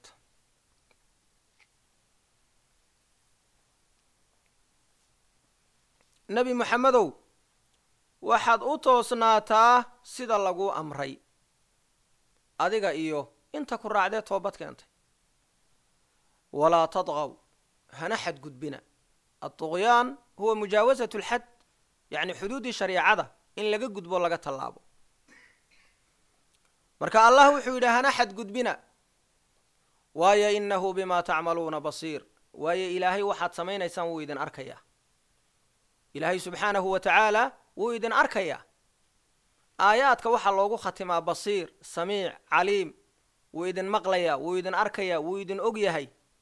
نبي محمدو waxaad u toosnaataa sida lagu amray adiga iyo inta ku raacday toobad keentay walaa tadghaw hana xad gudbina at-tughyan huwa mujaawazatu al-hadd yani xuduudi shariicada in laga gudbo laga talaabo marka allah wuxuu yidhi hana xad gudbina waaya innahu bima ta'maluuna basiir waaya ilaahay waxaad samaynaysaan wuu idin arkaya ilaahay subxaanahu wa ta'ala wuu idin arkaya aayaadka waxa loogu khatimaa basiir samiic caliim wuu idin maqlaya wuu idin arkaya wuu idin og yahay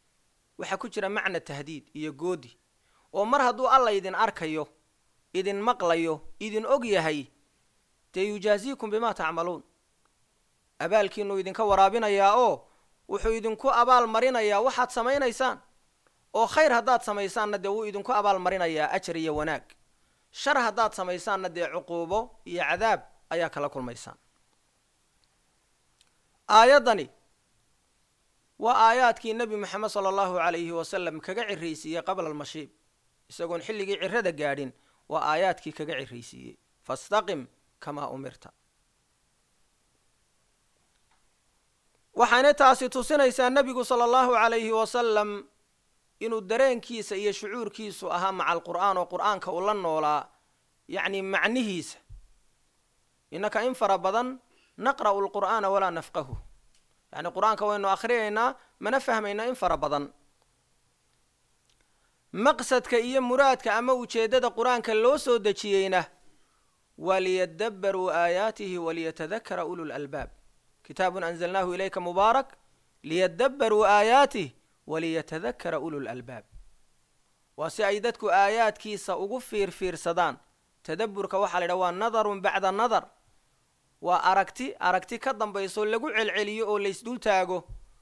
waxa ku jira macna tahdiid iyo goodi oo mar hadduu alla idin arkayo idin maqlayo idin og yahay dee yujaaziikum bimaa tacmaluun abaalkiinu idinka waraabinayaa oo wuxuu idinku abaal marinayaa waxaad samaynaysaan oo khayr haddaad samaysaanna dee wuu idinku abaal marinayaa ajar iyo wanaag shar haddaad samaysaanna dee cuquubo iyo cadaab ayaa kala kulmaysaan aayaddani waa aayaadkii nebi moxamed sala allahu calayhi wasalam kaga cirraysiiyey qabla almashiib isagoon xilligii cirrada gaadhin waa aayaadkii kaga cirraysiiyey fastaqim kamaa umirta waxaana taasi tusinaysaa nebigu sala allahu calayhi wasalam inuu dareenkiisa iyo shucuurkiisu ahaa maca alqur'aan oo qur'aanka uu la noolaa yacni macnihiisa innaka in fara badan naqra'u alqur'aana walaa nafqahu yacni qur'aanka waynu akhriyaynaa mana fahmayna in fara badan maqsadka iyo muraadka ama ujeeddada qur'aanka loo soo dejiyeyna waa liyadabbaruu aayaatihi waliyatadakara ulu lalbaab kitaabun anzalnaahu ilayka mubaarak liyadabbaruu aayaatih waliyatadakara ulu lalbaab waa si ay dadku aayaadkiisa ugu fiirfiirsadaan tadabburka waxaa la yidhaha waa nadarun bacda nadar waa aragti aragti ka dambayso lagu celceliyo oo laysdul taago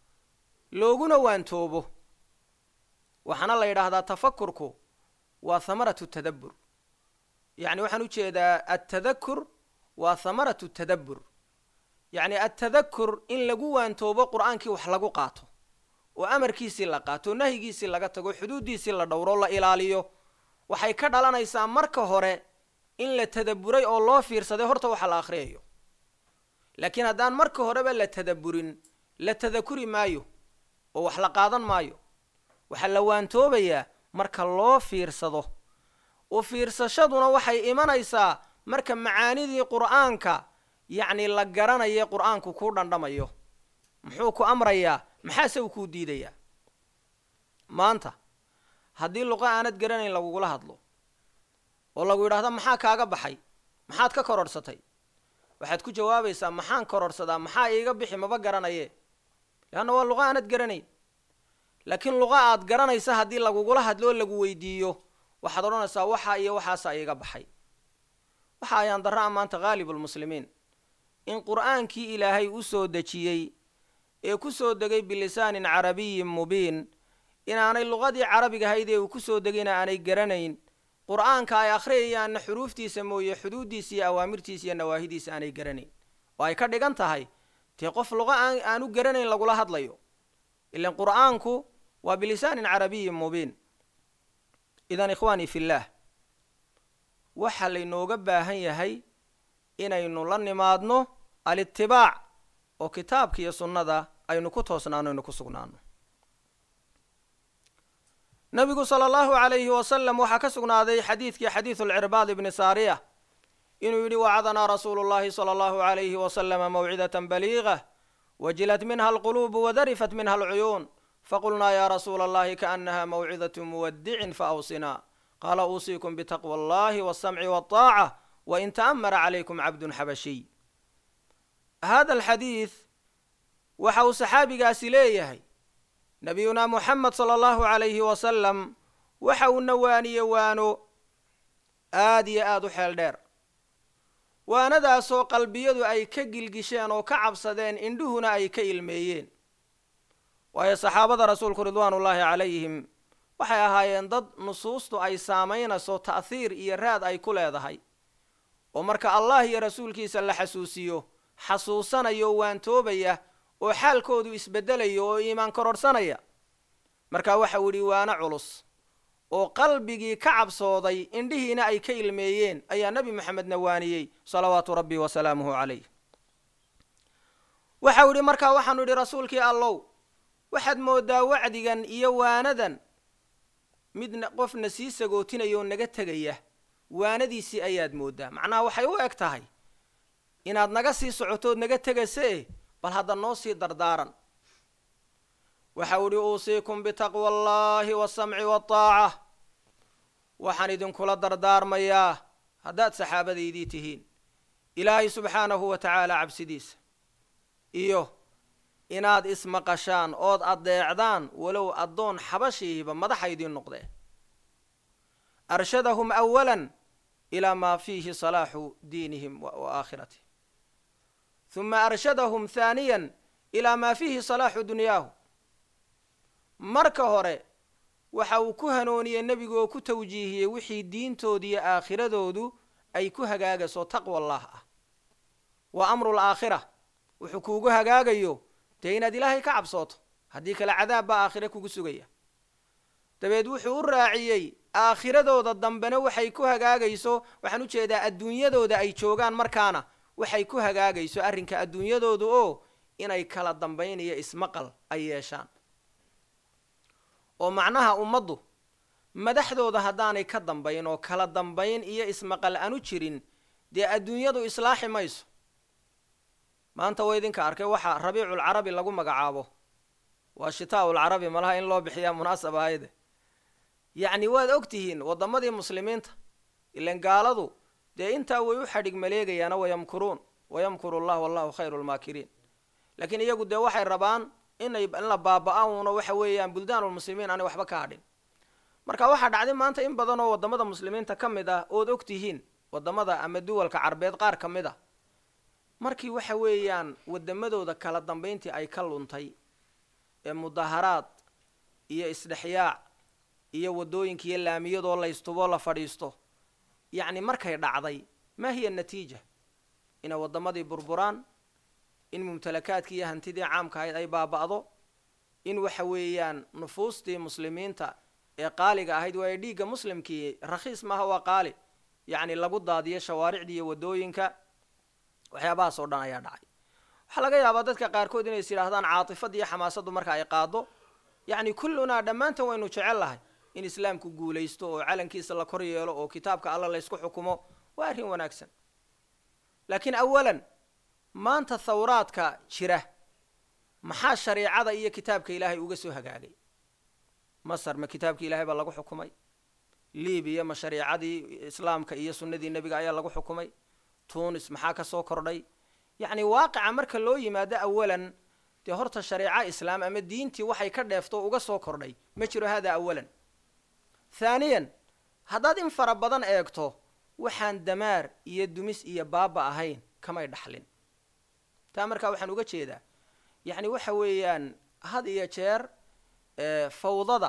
looguna waantoobo waxaana la yidhaahdaa tafakurku waa hamaratu tadabbur yacni waxaan u jeedaa altadakur waa hamaratu tadabbur yacni altadakur in lagu waantoobo qur'aankii wax lagu qaato oo amarkiisii la qaato nahyigiisii laga tago xuduuddiisii la dhowro la ilaaliyo waxay ka dhalanaysaa marka hore in la tadabburay oo loo fiirsaday horta waxa la akhriyayo laakiin haddaan marka horeba la tadabburin la tadakuri maayo oo wax la qaadan maayo waxaa la waantoobayaa marka loo fiirsado oo fiirsashaduna waxay imanaysaa marka macaanidii qur'aanka yacni la garanayo qur'aanku kuu dhandhamayo muxuu ku amrayaa maxaase uu kuu diidayaa maanta haddii luqa aanad garanayn lagugula hadlo oo lagu yidhaahdo maxaa kaaga baxay maxaad ka kororhsatay waxaad ku jawaabaysaa maxaan kororhsadaa maxaa iiga bixi maba garanaye leanna waa luqa aanad garanayn laakiin luqa aad garanaysa haddii lagugula hadloo lagu weydiiyo waxaad odhanaysaa waxa iyo waxaasaa iiga baxay waxa ayaan darra maanta haalibulmuslimiin in qur'aankii ilaahay u soo dejiyey ee ku soo degay bilisaanin carabiyin mubiin inaanay luqadii carabiga ahayd ee uu ku soo degayna aanay garanayn qur'aanka ay akhriyayaanna xuruuftiisa mooye xuduuddiisa iyo awaamirtiisa iyo nawaahidiisa aanay garanayn oo ay ka dhigan tahay dee qof luqa aan aanu garanayn lagula hadlayo ilan qur'aanku waa bilisaanin carabiyin mubiin idan ikhwaanii fillaah waxaa laynooga baahan yahay inaynu la nimaadno alitibaac oo kitaabka iyo sunnada aynu ku toosnaano aynu ku sugnaano nabigu sala allahu calayhi wasalam waxaa ka sugnaaday xadiidkii xadiidu lcirbaad ibni saariya inuu yidhi wacadanaa rasuulu llahi sala allahu calayhi wasalama mawcidatan baliiqah wajilat minha alquluubu wadarifat minha alcuyuun faqulnaa ya rasuula allahi kaanaha mawcidatu muwadicin faawsinaa qaala uusiikum bitaqwa allahi walsamci walطaaca wain ta'amara calaykum cabdun xabashiy hada alxadiid waxa uu saxaabigaasi leeyahay nabiyunaa muxamed sala allahu calayhi wasalam waxa uu nawaaniye waano aad iyo aad u xeel dheer waanadaasoo qalbiyadu ay ka gilgisheen oo ka cabsadeen indhuhuna ay ka ilmeeyeen waayo saxaabada rasuulku ridwaanullaahi calayhim waxay ahaayeen dad nusuustu ay saamaynayso ta'hiir iyo raad ay ku leedahay oo marka allah iyo rasuulkiisa la xasuusiyo xasuusanaya oo waantoobaya oo xaalkoodu isbeddelayo oo iimaan kororhsanaya markaa waxa uu yidhi waana culus oo qalbigii ka cabsooday indhihiina ay ka ilmeeyeen ayaa nebi moxamed nawaaniyey salawaatu rabbi wasalaamuhu calayh waxau yidhi markaa waxaanu yidhi rasuulkii allow waxaad mooddaa wacdigan iyo waanadan mid qofna sii sagootinaya oo naga tegaya waanadiisii ayaad mooddaa macnaha waxay u eg tahay inaad naga sii socotood naga tegasee bal hadda noo sii dardaaran waxau idhi uusiikum bitaqwa allaahi waasamci walطaaca waxaan idinkula dardaarmayaa haddaad saxaabadaydii tihiin ilaahay subxaanahu wa tacaala cabsidiisa iyo inaad ismaqashaan ood adeecdaan walow addoon xabashiiba madaxa idiin noqdee arshadahum awalan ilaa maa fiihi salaaxu diinihim wa aakhiratihm huma arshadahum haaniyan ilaa maa fiihi salaaxu dunyaahum marka hore waxa uu ku hanooniyey nebigu oo ku tawjiihiyey wixii diintooda iyo aakhiradoodu ay ku hagaagayso taqwa allah ah wa amru laakhira wuxuu kuugu hagaagayo dee inaad ilaahay ka cabsooto haddii kale cadaab baa aakhire kugu sugaya dabeed wuxuu u raaciyey aakhiradooda dambena waxay ku hagaagayso waxaan u jeedaa adduunyadooda ay joogaan markaana waxay ku hagaagayso arrinka adduunyadooda oo inay kala dambayn iyo ismaqal ay yeeshaan oo macnaha ummaddu madaxdooda haddaanay ka dambayn oo kala dambayn iyo ismaqal aanu jirin dee adduunyadu islaaxi mayso maanta waa idinka arkay waxa rabiicul carabi lagu magacaabo waa shitaa'ul carabi malaha in loo bixiyaa munaasab aayade yacni waad ogtihiin waddamadii muslimiinta ilan gaaladu dee intaa way u xadhig maleegayaana wayamkuruun wayamkuru allah wallahu khayru lmaakiriin laakiin iyagu dee waxay rabaan inay in la baaba-aanuna waxa weeyaan buldaanulmuslimiin aanay waxba ka hadhin marka waxaa dhacday maanta in badan oo waddamada muslimiinta ka mid ah ood ogtihiin waddamada ama duwalka carbeed qaar ka mid ah markii waxa weeyaan waddamadooda kala dambayntii ay ka luntay ee mudaharaad iyo isdhexyaac iyo waddooyinka iyo laamiyadoo laystubo la fadhiisto yacni markay dhacday maa hiya natiija inay waddamadii burburaan in mumtalakaadkii iyo hantidii caamka ahayd ay baaba'do in waxa weeyaan nufuustii muslimiinta ee qaaliga ahayd waayo dhiigga muslimkii rakhiis maaha waa qaali yacni lagu daadiyo shawaaricdii iyo waddooyinka waxyaabahaas oo dhan ayaa dhacay waxaa laga yaabaa dadka qaarkood inay is yidhaahdaan caatifadda iyo xamaasaddu marka ay qaado yacni kullunaa dhammaantan waynu jecel lahay in islaamku guulaysto oo calankiisa la kor yeelo oo kitaabka alla laysku xukumo waa arrin wanaagsan laakiin awalan maanta thawraadka jira maxaa shariicada iyo kitaabka ilaahay uga soo hagaagay masar ma kitaabka ilaahay baa lagu xukumay libiya ma shariicadii islaamka iyo sunnadii nebiga ayaa lagu xukumay tunis maxaa ka soo kordhay yacni waaqica marka loo yimaado awalan dee horta shariico islaam ama diintii waxay ka dheefto uga soo kordhay ma jiro hada awalan haaniyan haddaad in fara badan eegto waxaan damaar iyo dumis iyo baaba ahayn kamay dhaxlin taa markaa waxaan uga jeedaa yacni waxa weeyaan had iyo jeer fawdada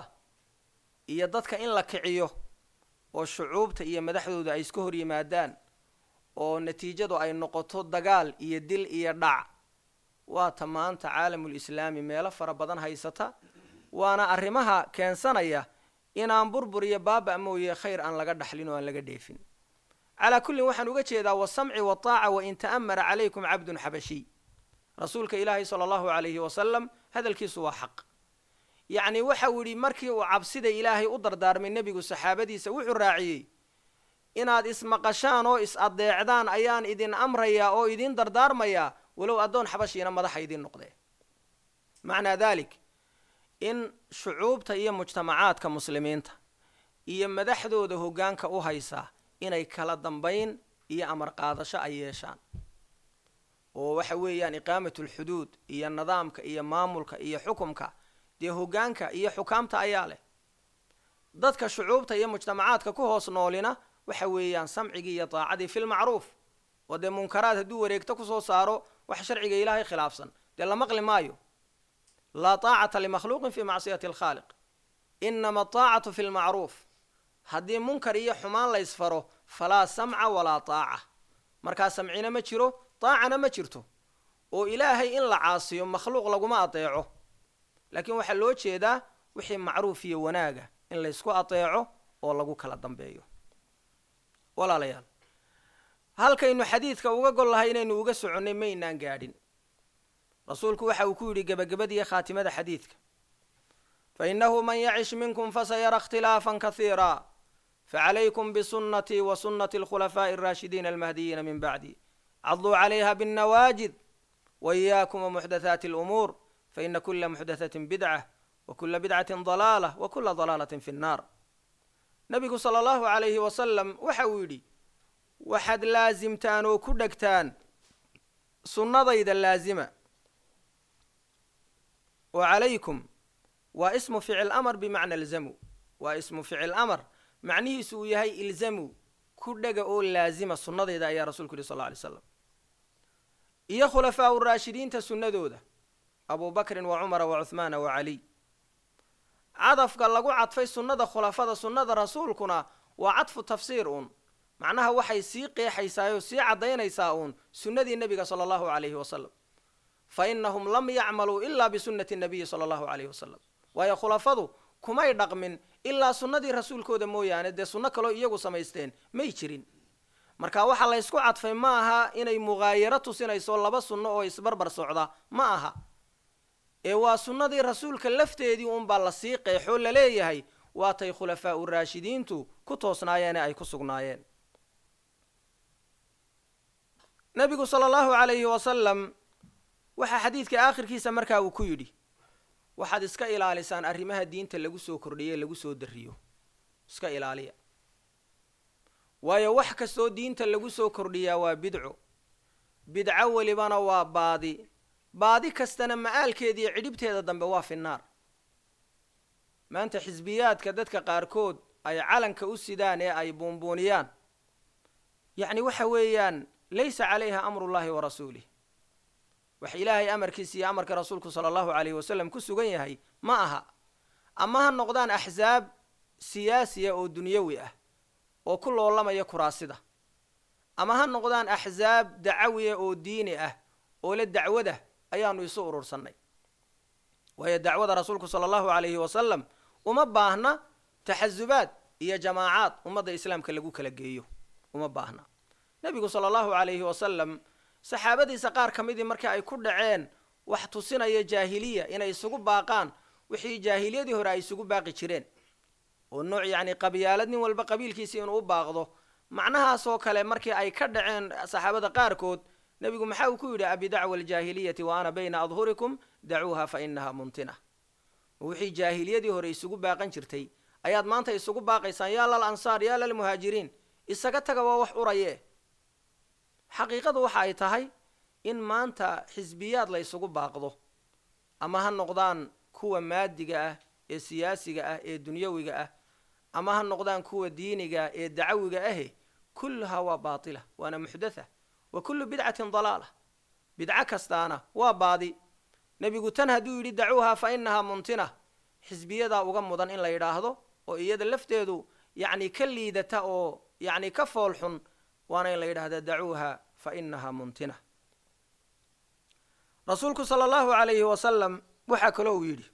iyo dadka in la kiciyo oo shucuubta iyo madaxdooda ay iska hor yimaadaan oo natiijadu ay noqoto dagaal iyo dil iyo dhac waa ta maanta caalamul islaami meelo fara badan haysata waana arrimaha keensanaya inaan burbur iyo baaba mooye khayr aan laga dhaxlin oo aan laga dheefin calaa kullin waxaan uga jeedaa wasamci wataaca wain ta'amara calaykum cabdun xabashiy rasuulka ilaahay sala allahu calayhi wasalam hadalkiisu waa xaq yacni waxa uu yidhi markii uu cabsida ilaahay u dardaarmay nebigu saxaabadiisa wuxuu raaciyey inaad ismaqashaan oo is adeecdaan ayaan idin amrayaa oo idin dardaarmayaa walow addoon xabashiina madaxa idin noqdee macnaa dalik in shucuubta iyo mujtamacaadka muslimiinta iyo madaxdooda hoggaanka u haysaa inay kala dambayn iyo amar qaadasho ay yeeshaan oo waxa weeyaan iqaamatulxuduud iyo nidaamka iyo maamulka iyo xukumka dee hoggaanka iyo xukaamta ayaa leh dadka shucuubta iyo mujtamacaadka ku hoos noolina waxa weeyaan samcigii iyo daacadii filmacruuf oo dee munkaraad hadduu wareegto kusoo saaro wax sharciga ilaahay khilaafsan dee la maqli maayo laa taacata limakhluuqin fii macsiyati alkhaaliq inama ataacatu fi lmacruuf haddii munkar iyo xumaan laysfaro falaa samca walaa taaca markaa samcina ma jiro taacana ma jirto oo ilaahay in la caasiyo makhluuq laguma adeeco laakiin waxaa loo jeedaa wixii macruuf iyo wanaaga in laysku adeeco oo lagu kala dambeeyo walaalayaal halkaynu xadiidka uga gol lahay inaynu uga soconnay maynaan gaadhin rasuulku waxa uu ku yidhi gebagabadiiyo khaatimada xadiidka fainahu man yacish minkum fasayara ikhtilaafan kaiira facalaykum bisunnatii wa sunnati alkhulafaa'i alraashidiina almahdiyiina min bacdi caduu calayha binnawaajid waiyaakum wamuxdathaati alumuur faina kula muxdathatin bidca wa kula bidcatin dalaalah wa kula dalaalatin fi nnaar nabigu sala allahu calayhi wasalam waxa uu yidhi waxaad laasimtaan oo ku dhegtaan sunnadayda laasima وعليكم واسم فعل أمر بمعنى الزموا واسم فعل أمر معنيه سويهي إلزموا كل أول لازمة سنة إذا يا رسول الله صلى الله عليه وسلم يا خلفاء الراشدين تسنة دوده أبو بكر وعمر وعثمان وعلي عطف قال لقوا عطفي سنة خلفاء سنة رسولكنا وعطف تفسير معناها وحي سيقي حيسايو سيع دين يساؤون سنة النبي صلى الله عليه وسلم فإنهم لم يعملوا إلا بسنة النبي صلى الله عليه وسلم ويا خلفاء كما يدق من إلا سنة رسول كود مويان دي سنة كلو إيقو سميستين ما يشرين marka waxa la isku cadfay ma aha inay mugaayaro tusinayso laba sunno oo isbarbar socda ma aha ee waa sunnadii rasuulka lafteedii uun baa la sii qeexo la leeyahay waa tay khulafaa ur-raashidiintu ku toosnaayeen ay ku sugnaayeen nabigu sallallahu alayhi wa sallam waxa xadiidka aakhirkiisa markaa uu ku yidhi waxaad iska ilaalisaan arrimaha diinta lagu soo kordhiyay lagu soo dariyo iska ilaaliya waayo wax kastoo diinta lagu soo kordhiyaa waa bidco bidco walibana waa baadi baadi kastana ma'aalkeedii cidhibteeda dambe waa finnaar maanta xisbiyaadka dadka qaarkood ay calanka u sidaan ee ay buunbuuniyaan yacni waxa weeyaan laysa calayha amrullaahi wa rasuulih wax ilaahay amarkiisa iyo amarka rasuulku sala allahu calayhi wasallam ku sugan yahay ma aha ama ha noqdaan axsaab siyaasiya oo dunyawi ah oo ku loolamaya kuraasida ama ha noqdaan axsaab dacawiya oo diini ah oo la dacwada ayaanu isu urursanay waayo dacwada rasuulku sala allahu calayhi wasallam uma baahna taxasubaad iyo jamaacaad ummadda islaamka lagu kala geeyo uma baahna nabigu sala allahu calayhi wasallam saxaabadiisa qaar ka midii markii ay ku dhaceen wax tusinaya jaahiliya inay isugu baaqaan wixii jaahiliyadii hore ay isugu baaqi jireen oo nooc yacni qabyaalad nin walba qabiilkiisa inuu u baaqdo macnahaasoo kale markii ay ka dhaceen saxaabada qaarkood nabigu maxaa uu ku yidhi abi dacwa aljaahiliyati wa ana bayna adhurikum dacuuha fa inaha muntina wixii jaahiliyadii hore isugu baaqan jirtay ayaad maanta isugu baaqaysaan yaa lal ansaar yaa lal muhaajiriin isaga taga waa wax uraye xaqiiqadu waxa ay tahay in maanta xisbiyaad la isugu baaqdo ama ha noqdaan kuwa maadiga ah ee siyaasiga ah ee dunyawiga ah ama ha noqdaan kuwa diiniga ee dacawiga ah kulluha waa baatila waana muxdatha wa kullu bid'atin dalaala bid'a kastaana waa baadi nabigu tan haduu yiri dacuuha fa inaha muntina xisbiyada uga mudan in la yiraahdo oo iyada lafteedu yaani ka liidata oo yaani ka foolxun waana in la yiraahdo dacuuha fa inaha muntina rasuulku sallallahu alayhi wa sallam waxa kale uu yiri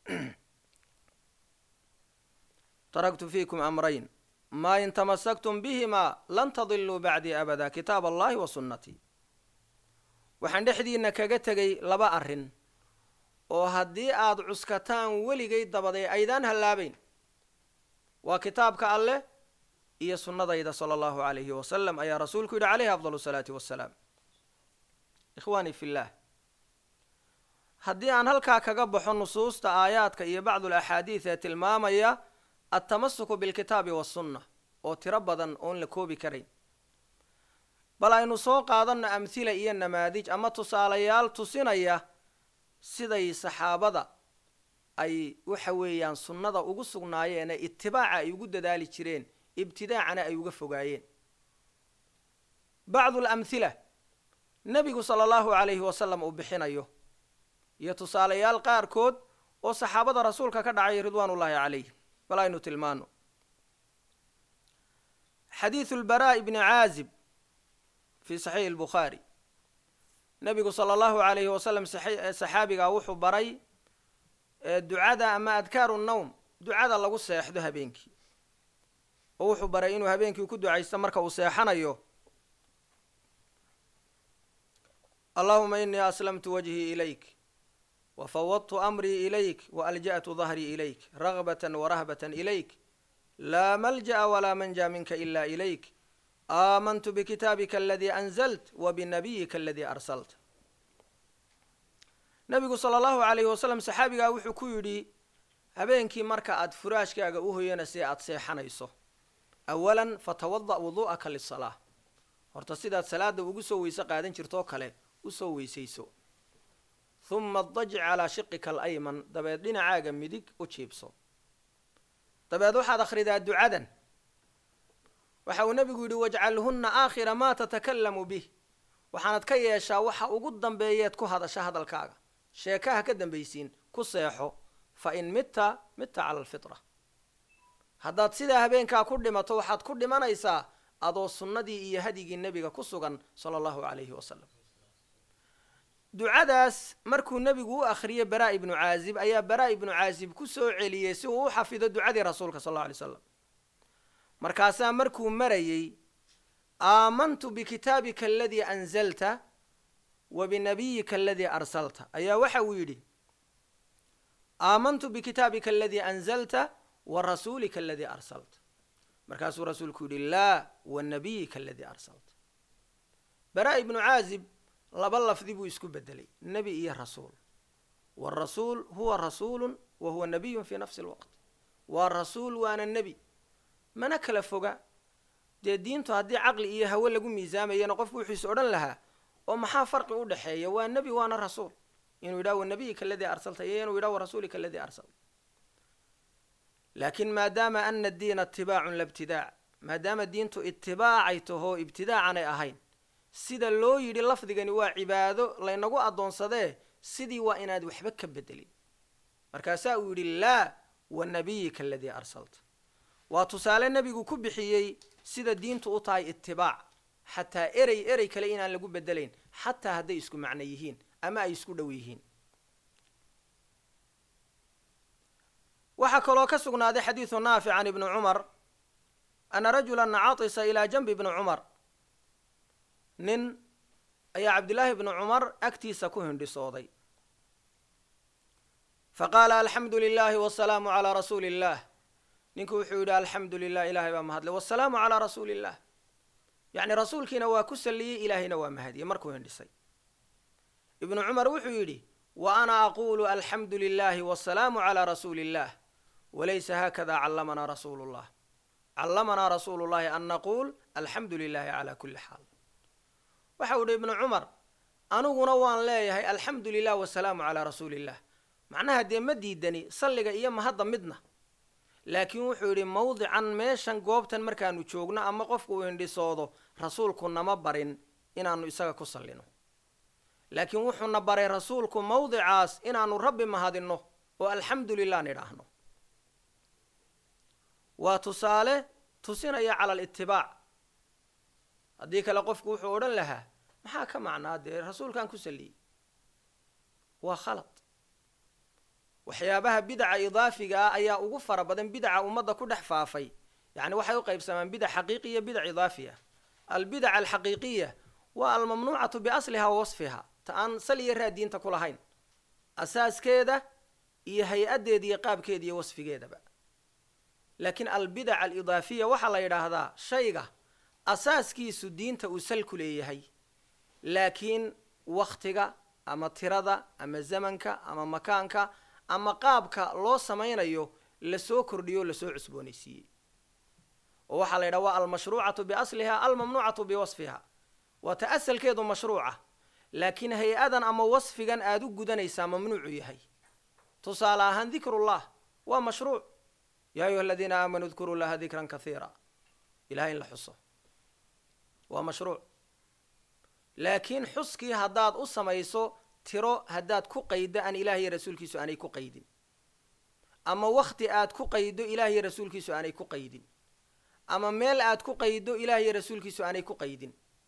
تركت فيكم أمرين ما إن تمسكتم بهما لن تضلوا بعدي أبدا كتاب الله وسنتي وحن دحدي إنك جتجي لبا أرن وهدي آد عسكتان ولي دبضي أيضا هلابين وكتابك الله هي سنة ضيدة صلى الله عليه وسلم أي رسولك عليه أفضل الصلاة والسلام إخواني في الله هدي عن هلكا كجبح النصوص تآيات كي بعض الأحاديث المامية التمسك بالكتاب والسنة أو تربضا أون لكوبي كريم بل أي نسوق أظن أمثلة إيا النماذج أما تصاليال تصينيا سيدي صحابة أي وحويان سنة أغسقنايين اتباع يقود دالي تشرين ابتداعنا أي وقفقايين بعض الأمثلة النبي صلى الله عليه وسلم أبحين أيوه يتصاليال قاركود وصحابة رسولك كدعي رضوان الله عليه ولا نتلمانه حديث البراء بن عازب في صحيح البخاري النبي صلى الله عليه وسلم صحابي وحو بري دعاء أما أذكار النوم دعاء الله قصة يحدها بينك وحو بري إنه هبينك وكدو عيسى مركا وسيحنا يو اللهم إني أسلمت وجهي إليك وفوضت أمري إليك وألجأت ظهري إليك رغبة ورهبة إليك لا ملجأ ولا منجا منك إلا إليك آمنت بكتابك الذي أنزلت وبنبيك الذي أرسلت نبي صلى الله عليه وسلم صحابي وحو كيري هبينكي مركا أد فراشك أغوه ينسي أد سيحانيسو أولا فتوضأ وضوءك للصلاة horta sidaad salaada ugu soo weyse qaadan jirto kale u soo weysayso ثم اضطجع على شقك الأيمن دبيت لنا عاقا مديك وتشيبسو دبيت واحد أخري الدعاء وحاو النبي يقول واجعلهن آخر ما تتكلم به وحانت كي يشا وحا وقدم بيات كو هذا شاهد الكاغا شيكاها كدن بيسين كو سيحو فإن مت مت على الفطرة هداد سيدا هبينكا كل ما توحد كل ما نيسا أدو السنة إيا هدي النبي كسوغا صلى الله عليه وسلم دعاداس مركو النبي قو أخرية براء بن عازب أيا براء بن عازب كسو عليه سو حفظ دعادي رسولك صلى الله عليه وسلم مركاسا مركو مريي آمنت بكتابك الذي أنزلت وبنبيك الذي أرسلت أيا وحويلي آمنت بكتابك الذي أنزلت ورسولك الذي أرسلت مركاس رسولك لله والنبيك الذي أرسلت براء بن عازب لبلا في ذيبو يسكب بدلي النبي إيه رسول والرسول هو رسول وهو نبي في نفس الوقت والرسول وأنا النبي ما نكل فوقا دي دينتو هدي عقل إيه هو اللي قوم ميزامي ينقف وحيس أوران لها ومحا فرق ودحية والنبي وأنا الرسول إنه يداو النبيك الذي أرسلت إنه يداو رسولك الذي أرسل لكن ما دام أن الدين اتباع لابتداع ما دام الدين اتباعيته ابتداعا أهين سيدا لو يدي لفظ جنوا عباده لأنه أدون صداه سيدي وإناد وحبك بدلي مركاسا يقول الله والنبيك الذي أرسلت وتصال النبي كبحيي سيدا الدين تقطعي اتباع حتى إري إري كلينا لقو بدلين حتى هذا يسكو معنيهين أما يسكو دويهين وحكى لو كسقنا هذا حديث نافع عن ابن عمر أن رجلا عاطس إلى جنب ابن عمر نن أي عبد الله بن عمر أكتي سكوهن بصوتي فقال الحمد لله والسلام على رسول الله نكو حود الحمد لله إلهي ومهد والسلام على رسول الله يعني رسولك نوا كسلي إلهي نوا مهدي مركو هندسي ابن عمر وحيدي وأنا أقول الحمد لله والسلام على رسول الله وليس هكذا علمنا رسول الله علمنا رسول الله أن نقول الحمد لله على كل حال وحول ابن عمر أنا ونوان لا الحمد لله والسلام على رسول الله معناها دي مديدني صلق إيام هذا مدنا لكن وحول موضعا ميشان قوبتا مركانو تشوغنا أما قفقو هندي صوضو رسولكو نمبرين إنانو إساقكو صلينو لكن وحو نبري رسولكو موضعاس إنانو رب مهادنو والحمد لله نراهنو وتصالة تصينا على الاتباع هديك لقفقو وحو أوران لها محاكا معنا دي رسول كان كسلي وخلط وحيابها بدعة إضافية أي أغفر بدن بدعة أمضى كل حفافي يعني وحي يقيب سمان بدعة حقيقية بدعة إضافية البدعة الحقيقية والممنوعة بأصلها ووصفها تأن سلي الدين تكلهين أساس كده هي أدي دي قاب كده وصف كده بقى لكن البدعة الإضافية وحلا يرى هذا شيء أساس كيس الدين تأسل كليه هي لكن وقتك أما ترضى أما زمنك أما مكانك أما قابك لو سمين أيو لسو كرديو لسو عسبونيسي وحلا يرى المشروعة بأصلها الممنوعة بوصفها وتأسل كده مشروعة لكن هي أذن أما وصفا آدو قدنيسا ممنوع يهي تصالها ذكر الله ومشروع يا أيها الذين آمنوا اذكروا الله ذكرا كثيرا إلهي لحصه ومشروع لكن حسكي هداد أصميسو ترو هداد كو قيد أن إلهي رسولك سؤاني كو قيد أما وقت آد كو قيد إلهي رسولك سؤاني كو قيد أما ميل آد كو قيد إلهي رسولك سؤاني كو قيد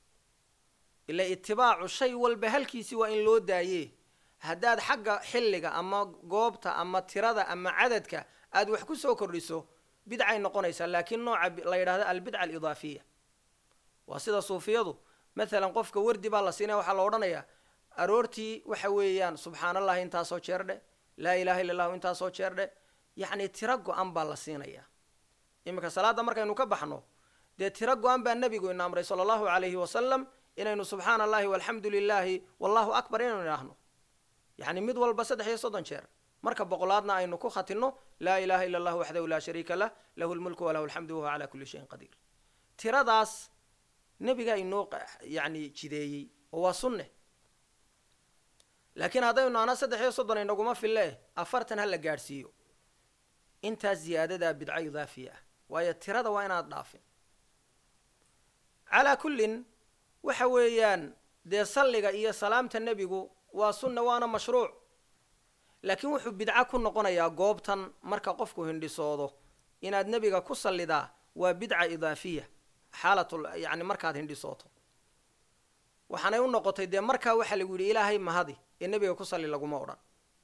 إلا اتباع الشيء والبهلكي سوى إن لو دايه هداد حق حلقة أما قوبتا أما ترادا أما عددك آد وحكو سوكر رسو بدعي نقونيسا لكن نوع لا يرى البدعة الإضافية وصيدا صوفيضو مثلا قفك وردي بالله سينا وحا لورانيا أرورتي وحويان سبحان الله انتا سو جيرده لا إله إلا الله انتا سو جيرده يعني ترقو أن بالله سينايا إمكا صلاة مركا إنو كبحنو دي ترقو أن بالنبي قوين نامري صلى الله عليه وسلم إنو سبحان الله والحمد لله والله أكبر إنو نراهنو يعني مدول بسد حي صدن شير مركا بقولاتنا إنو كوخاتنو لا إله إلا الله وحده لا شريك له له الملك وله الحمد وهو على كل شيء قدير ترداس نبيغا إنو يعني جديي هو سنة laakiin haddaynu ana saddex iyo soddon inaguma fille afartan ha la gaadhsiiyo intaas ziyaadadaa bidco idaafiya ah waayo tirada waa inaad dhaafin calaa kullin waxa weeyaan dee salliga iyo salaamta nebigu waa sunna waana mashruuc laakiin wuxuu bidco ku noqonayaa goobtan marka qofku hindhisoodo inaad nebiga ku sallidaa waa bidca idaafiya xaalatul yani markaad hindhisooto waxaanay u noqotay dee markaa waxaa lagu yidhi ilaahay mahadi ee nebiga ku salli laguma odhan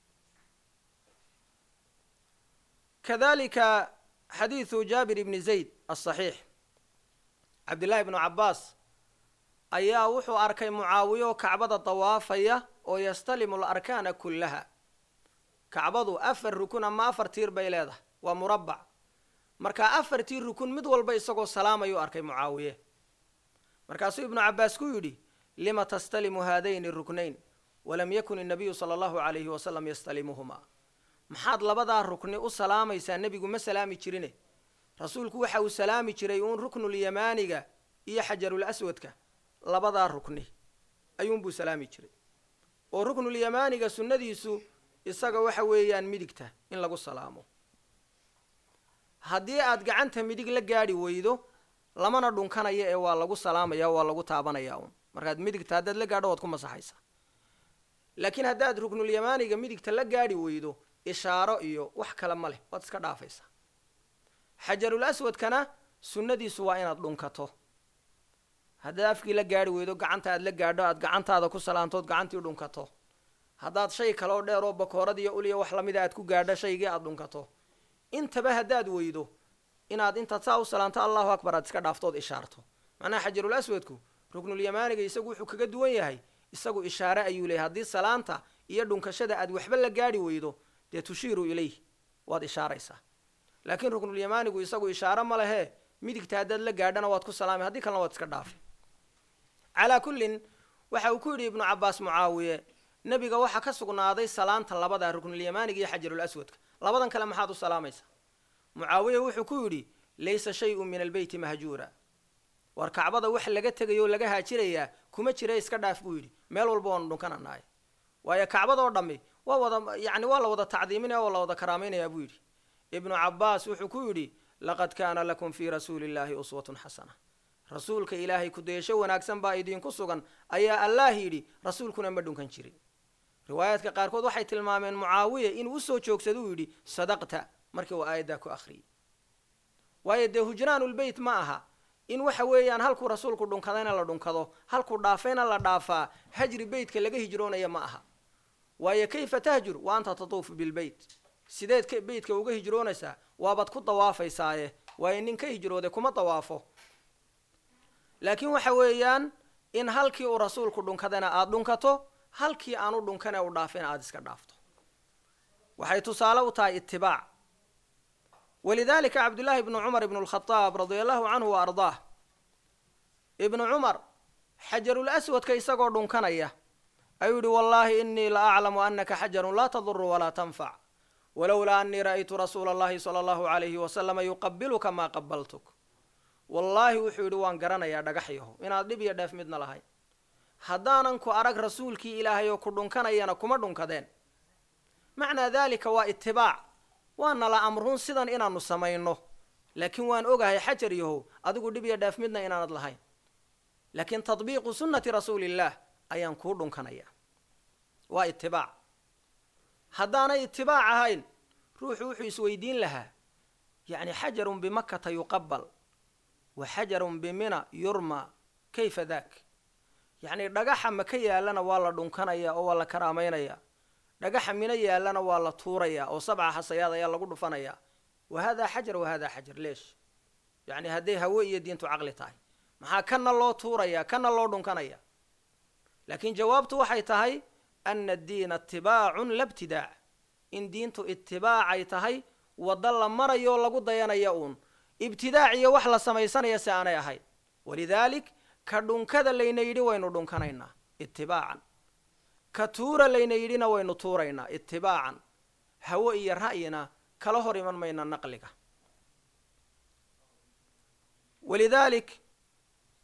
kadalika xadiidu jaabir ibni zayd asaxiix cabdillahi ibnu cabbaas ayaa wuxuu arkay mucaawiyo kacbada dawaafaya oo yastalimu alarkaana kullaha kacbadu afar rukun ama afar tiir bay leedahay waa murabbac markaa afartii rukun mid walba isagoo salaamayuu arkay mucaawiye markaasuu ibnu cabbaas ku yidhi lima tastalimu haadayni ruknayn walam yakun innabiyu sala allahu calayhi wasalam yastalimuhumaa maxaad labadaa rukni u salaamaysaa nebigu ma salaami jirine rasuulku waxa uu salaami jiray uun ruknulyamaaniga iyo xajarul aswadka labadaa rukni ayuunbuu salaami jiray oo ruknulyamaaniga sunnadiisu isaga waxa weeyaan midigta in lagu salaamo haddii aad gacanta midig la gaadhi weydo lamana dhunkanayo ee waa lagu salaamaya waa lagu taabanaya uun markaad midigta haddaad la gaadho waad ku masaxaysaa laakiin haddaad ruknulyamaaniga midigta la gaadhi weydo ishaaro iyo wax kale ma leh waad iska dhaafaysaa xajarul aswadkana sunnadiisu waa inaad dhunkato haddaad afkii la gaadhi weydo gacanta aad la gaadho aad gacantaada ku salaantood gacantii dhunkato haddaad shay kaloo dheer oo bakoorad iyo uliya wax lamida aad ku gaadho shaygii aad dhunkato intaba haddaad weydo inaad intaad saa u salaanto allahu akbar aad iska dhaaftood ishaarto macnaha xajarul aswadku ruknulyamaaniga isagu wuxuu kaga duwan yahay isagu ishaare ayuu leeyahay haddii salaanta iyo dhunkashada aad waxba la gaadhi weydo dee tushiiru ilayh waad ishaaraysaa laakiin ruknulyamaanigu isagu ishaare ma lehe midigta haddaad la gaadhana waad ku salaamay haddii kalena waad iska dhaafay calaa kullin waxa uu ku yidhi ibnu cabbaas mucaawiye nebiga waxaa ka sugnaaday salaanta labada ruknulyamaaniga iyo xajarul aswadka labadan kale maxaad u salaamaysaa mucaawiye wuxuu ku yidhi laysa shay-un min albeyti mahjuura war kacbada wax laga tegayo o laga haajirayaa kuma jira iska dhaaf buu yidhi meel walba waanu dhunkananahay waayo kacbadoo dhammi waa wada yani waa la wada tacdiiminaya oo la wada karaamaynayaa buu yidhi ibnu cabbaas wuxuu ku yidhi laqad kaana lakum fii rasuuli illaahi uswatun xasana rasuulka ilaahay kudayasho wanaagsan baa idinku sugan ayaa allaah yidhi rasuulkuna ma dhunkan jirin riwaayaadka qaarkood waxay tilmaameen mucaawiye inuu usoo joogsado uu yidhi sadaqta markii uu aayaddaa ku akhriyey waayo dee hujraanulbeyt ma aha in waxa weeyaan halkuu rasuulku dhunkadayna la dhunkado halkuu dhaafayna la dhaafaa hajri beytka laga hijroonaya ma aha waayo kayfa tahjur wa anta tatuufu bilbeyt sideed beytka uga hijroonaysaa waabaad ku dawaafaysaaye waayo nin ka hijroode kuma dawaafo laakiin waxa weeyaan in halkii uu rasuulku dhunkadayna aada dhunkato halkii aanu dhunkana u dhaafayna aada iska dhaafto waxay tusaale u tahay itibaac walidalika cabdullaahi ibnu cumar ibnu lkhadaab radia allahu canhu wa ardaah ibnu cumar xajarul aswadka isagoo dhunkanaya ayuu yidhi wallaahi inii la aclamu anaka xajarun laa taduru walaa tanfac walowlaa anii ra'aytu rasuula allahi sala allahu calayhi wasalama yuqabiluka maa qabaltuk wallaahi wuxuu yidhi waan garanayaa dhagaxyaho inaad dhib iyo dheef midna lahayn haddaanan ku arag rasuulkii ilaahay oo ku dhunkanayana kuma dhunkadeen macnaa daalika waa itibaac waana la amruun sidan inaanu samayno laakiin waan ogahay xajar yahow adigu dhib iyo dheef midna inaanad lahayn laakiin tadbiiqu sunnati rasuulillaah ayaan kuu dhunkanaya waa itibaac haddaanay itibaac ahayn ruuxu wuxuu isweydiin lahaa yacni xajarun bimakkata yuqabal wa xajarun bimina yurma kayfa daak yacni dhagaxa maka yaallana waa la dhunkanaya oo waa la karaamaynaya dhagaxa mina yaallana waa la tuuraya oo sabca xasayaad ayaa lagu dhufanaya wa hada xajar wa hada xajar leesh yacni hadday hawe iyo diintu caqli tahay maxaa kana loo tuuraya kana loo dhunkanaya laakiin jawaabtu waxay tahay ana addiina itibaacun la ibtidaac in diintu itibaacay tahay wadda la marayo lagu dayanaya uun ibtidaac iyo wax la samaysanaya si aanay ahayn walidaalik ka dhunkada layna yidhi waynu dhunkanaynaa itibaacan ka tuura layna yidhina waynu tuuraynaa itibaacan hawo iyo ra'yina kala hor iman mayna naqliga walidaalik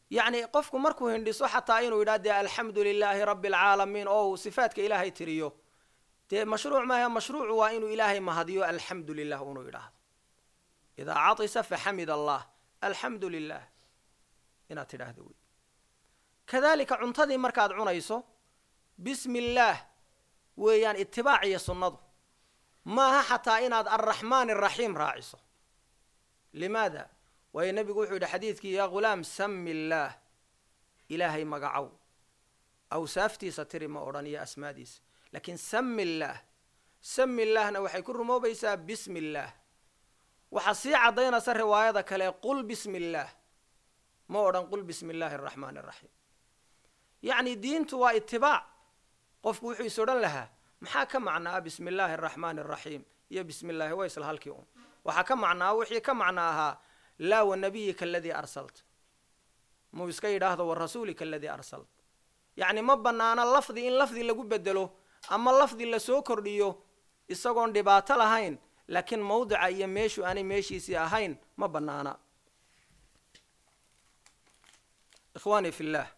يعني قفكم مركو هندسو حتى إنه يراد الحمد لله رب العالمين أو صفاتك إلهي تريو تي مشروع ما هي مشروع وإنه إلهي ما هديو الحمد لله أنه يراد إذا عطس فحمد الله الحمد لله إنا تراهدوي كذلك عنتدي مركاد عنيسو بسم الله ويان اتباعي السنة ما حتى إناد الرحمن الرحيم راعيسو لماذا؟ وهي النبي يقول حديثك يا غلام سم الله إلهي مقعو أو سافتي ستري ما أورانيا أسماديس لكن سم الله سم الله نوحي كل مو بيسا بسم الله وحصي عضينا سر رواية كلا قل بسم الله ما أوران قل بسم الله الرحمن الرحيم يعني دين توا اتباع قف وحي سوران لها محاكم معنا بسم الله الرحمن الرحيم يا بسم الله ويسل هالكيوم وحكم معنا وحي كم معناها لا والنبيك الذي أرسلت مو بسكيد هذا والرسولك الذي أرسلت يعني ما بنانا لفظي إن لفظي اللي بدله أما اللفظي اللي سوكر ديو يسقون دبات لهين لكن موضع يمشي أنا ماشي سياهين ما بنانا إخواني في الله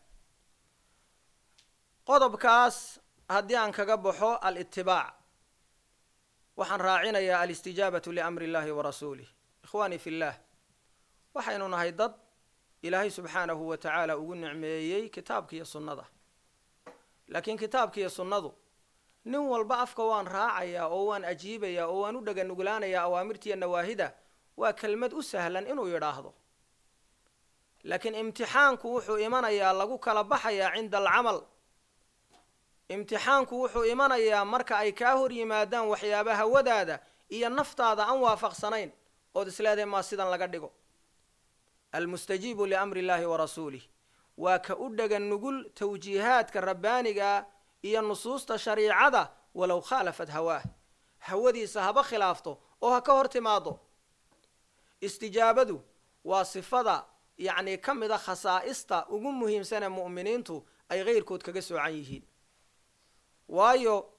قضب كاس هدي عنك قبحو الاتباع وحن راعينا يا الاستجابة لأمر الله ورسوله إخواني في الله وحين نهيض إلهي سبحانه وتعالى أقول نعميي كتابك يا السنة لكن كتابك يا السنة نوال بأفك وان راعيا أوان أجيبيا أوان ودقا نقلانيا أوامرتي النواهدة وكلمة أسهلا إنه يراهضه لكن امتحانك وحو إيمانيا لقوك لبحيا عند العمل امتحانك وحو إيمانيا مركا أي كاهر يمادان وحيابها ودادا إيا النفط هذا أنوافق سنين ودسلادين ما سيدان لقدقو المستجيب لأمر الله ورسوله وكأدق النقول توجيهات كالربانية إيا النصوص تشريعة ولو خالفت هواه هودي صحابة خلافته وهكا ارتماده استجابته وصفة يعني كم إذا خصائصته وقم مهم سنة مؤمنينته أي غير كود كقسو عنيهين وايو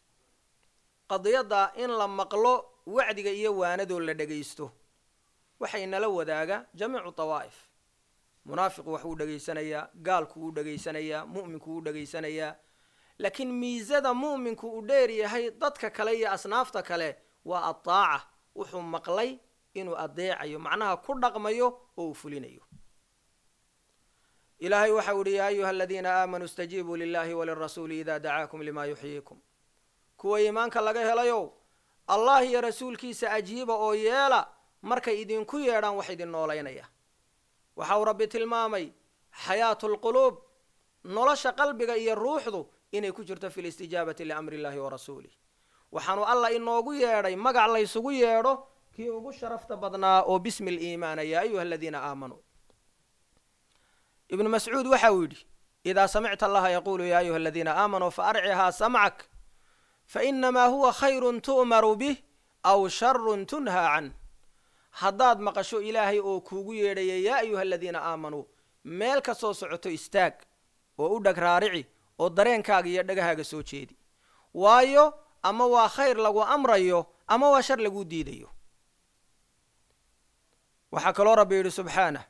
قضية إن لما قلو وعدك إيا واندو لدقيسته وحين لو داقا جميع الطوائف منافق وحو دقيسانيا قال كو دقيسانيا مؤمن كو دقيسانيا لكن ميزة مؤمن كو ديري هاي ضدك كلي أصنافتا كلي والطاعة وحو مقلي إنو أضيعيو معناها كل رقميو وفلينيو إلهي وحوري يا أيها الذين آمنوا استجيبوا لله وللرسول إذا دعاكم لما يحييكم كو إيمانك لغيه ليو الله يا رسول كي سأجيب أو يالا markay idinku yeedhaan wax idin nooleynaya waxa uu rabbi tilmaamay xayaatul qulub nolosha qalbiga iyo ruuxdu inay ku jirto fil istijaabati li amri Allahi wa rasuulihi waxaanu alla inoogu yeedhay magac la isugu yeedho kii ugu sharafta badnaa oo bismil iimaan ya ayuha alladina aamanu ibn mas'ud waxa uu yidhi idha sami'ta allaha yaqulu ya ayuha alladina aamanu fa'ar'iha sam'ak fa inma huwa khayrun tu'maru bih aw sharrun tunha an haddaad maqasho ilaahay oo kuugu yeedhaya yaa ayuha aladiina aamanuu meel ka soo socoto istaag oo u dhag raarici oo dareenkaaga iyo dhagahaaga soo jeedi waayo ama waa khayr lagu amrayo ama waa shar lagu diidayo waxaa kaloo rabbi yidhi subxaanah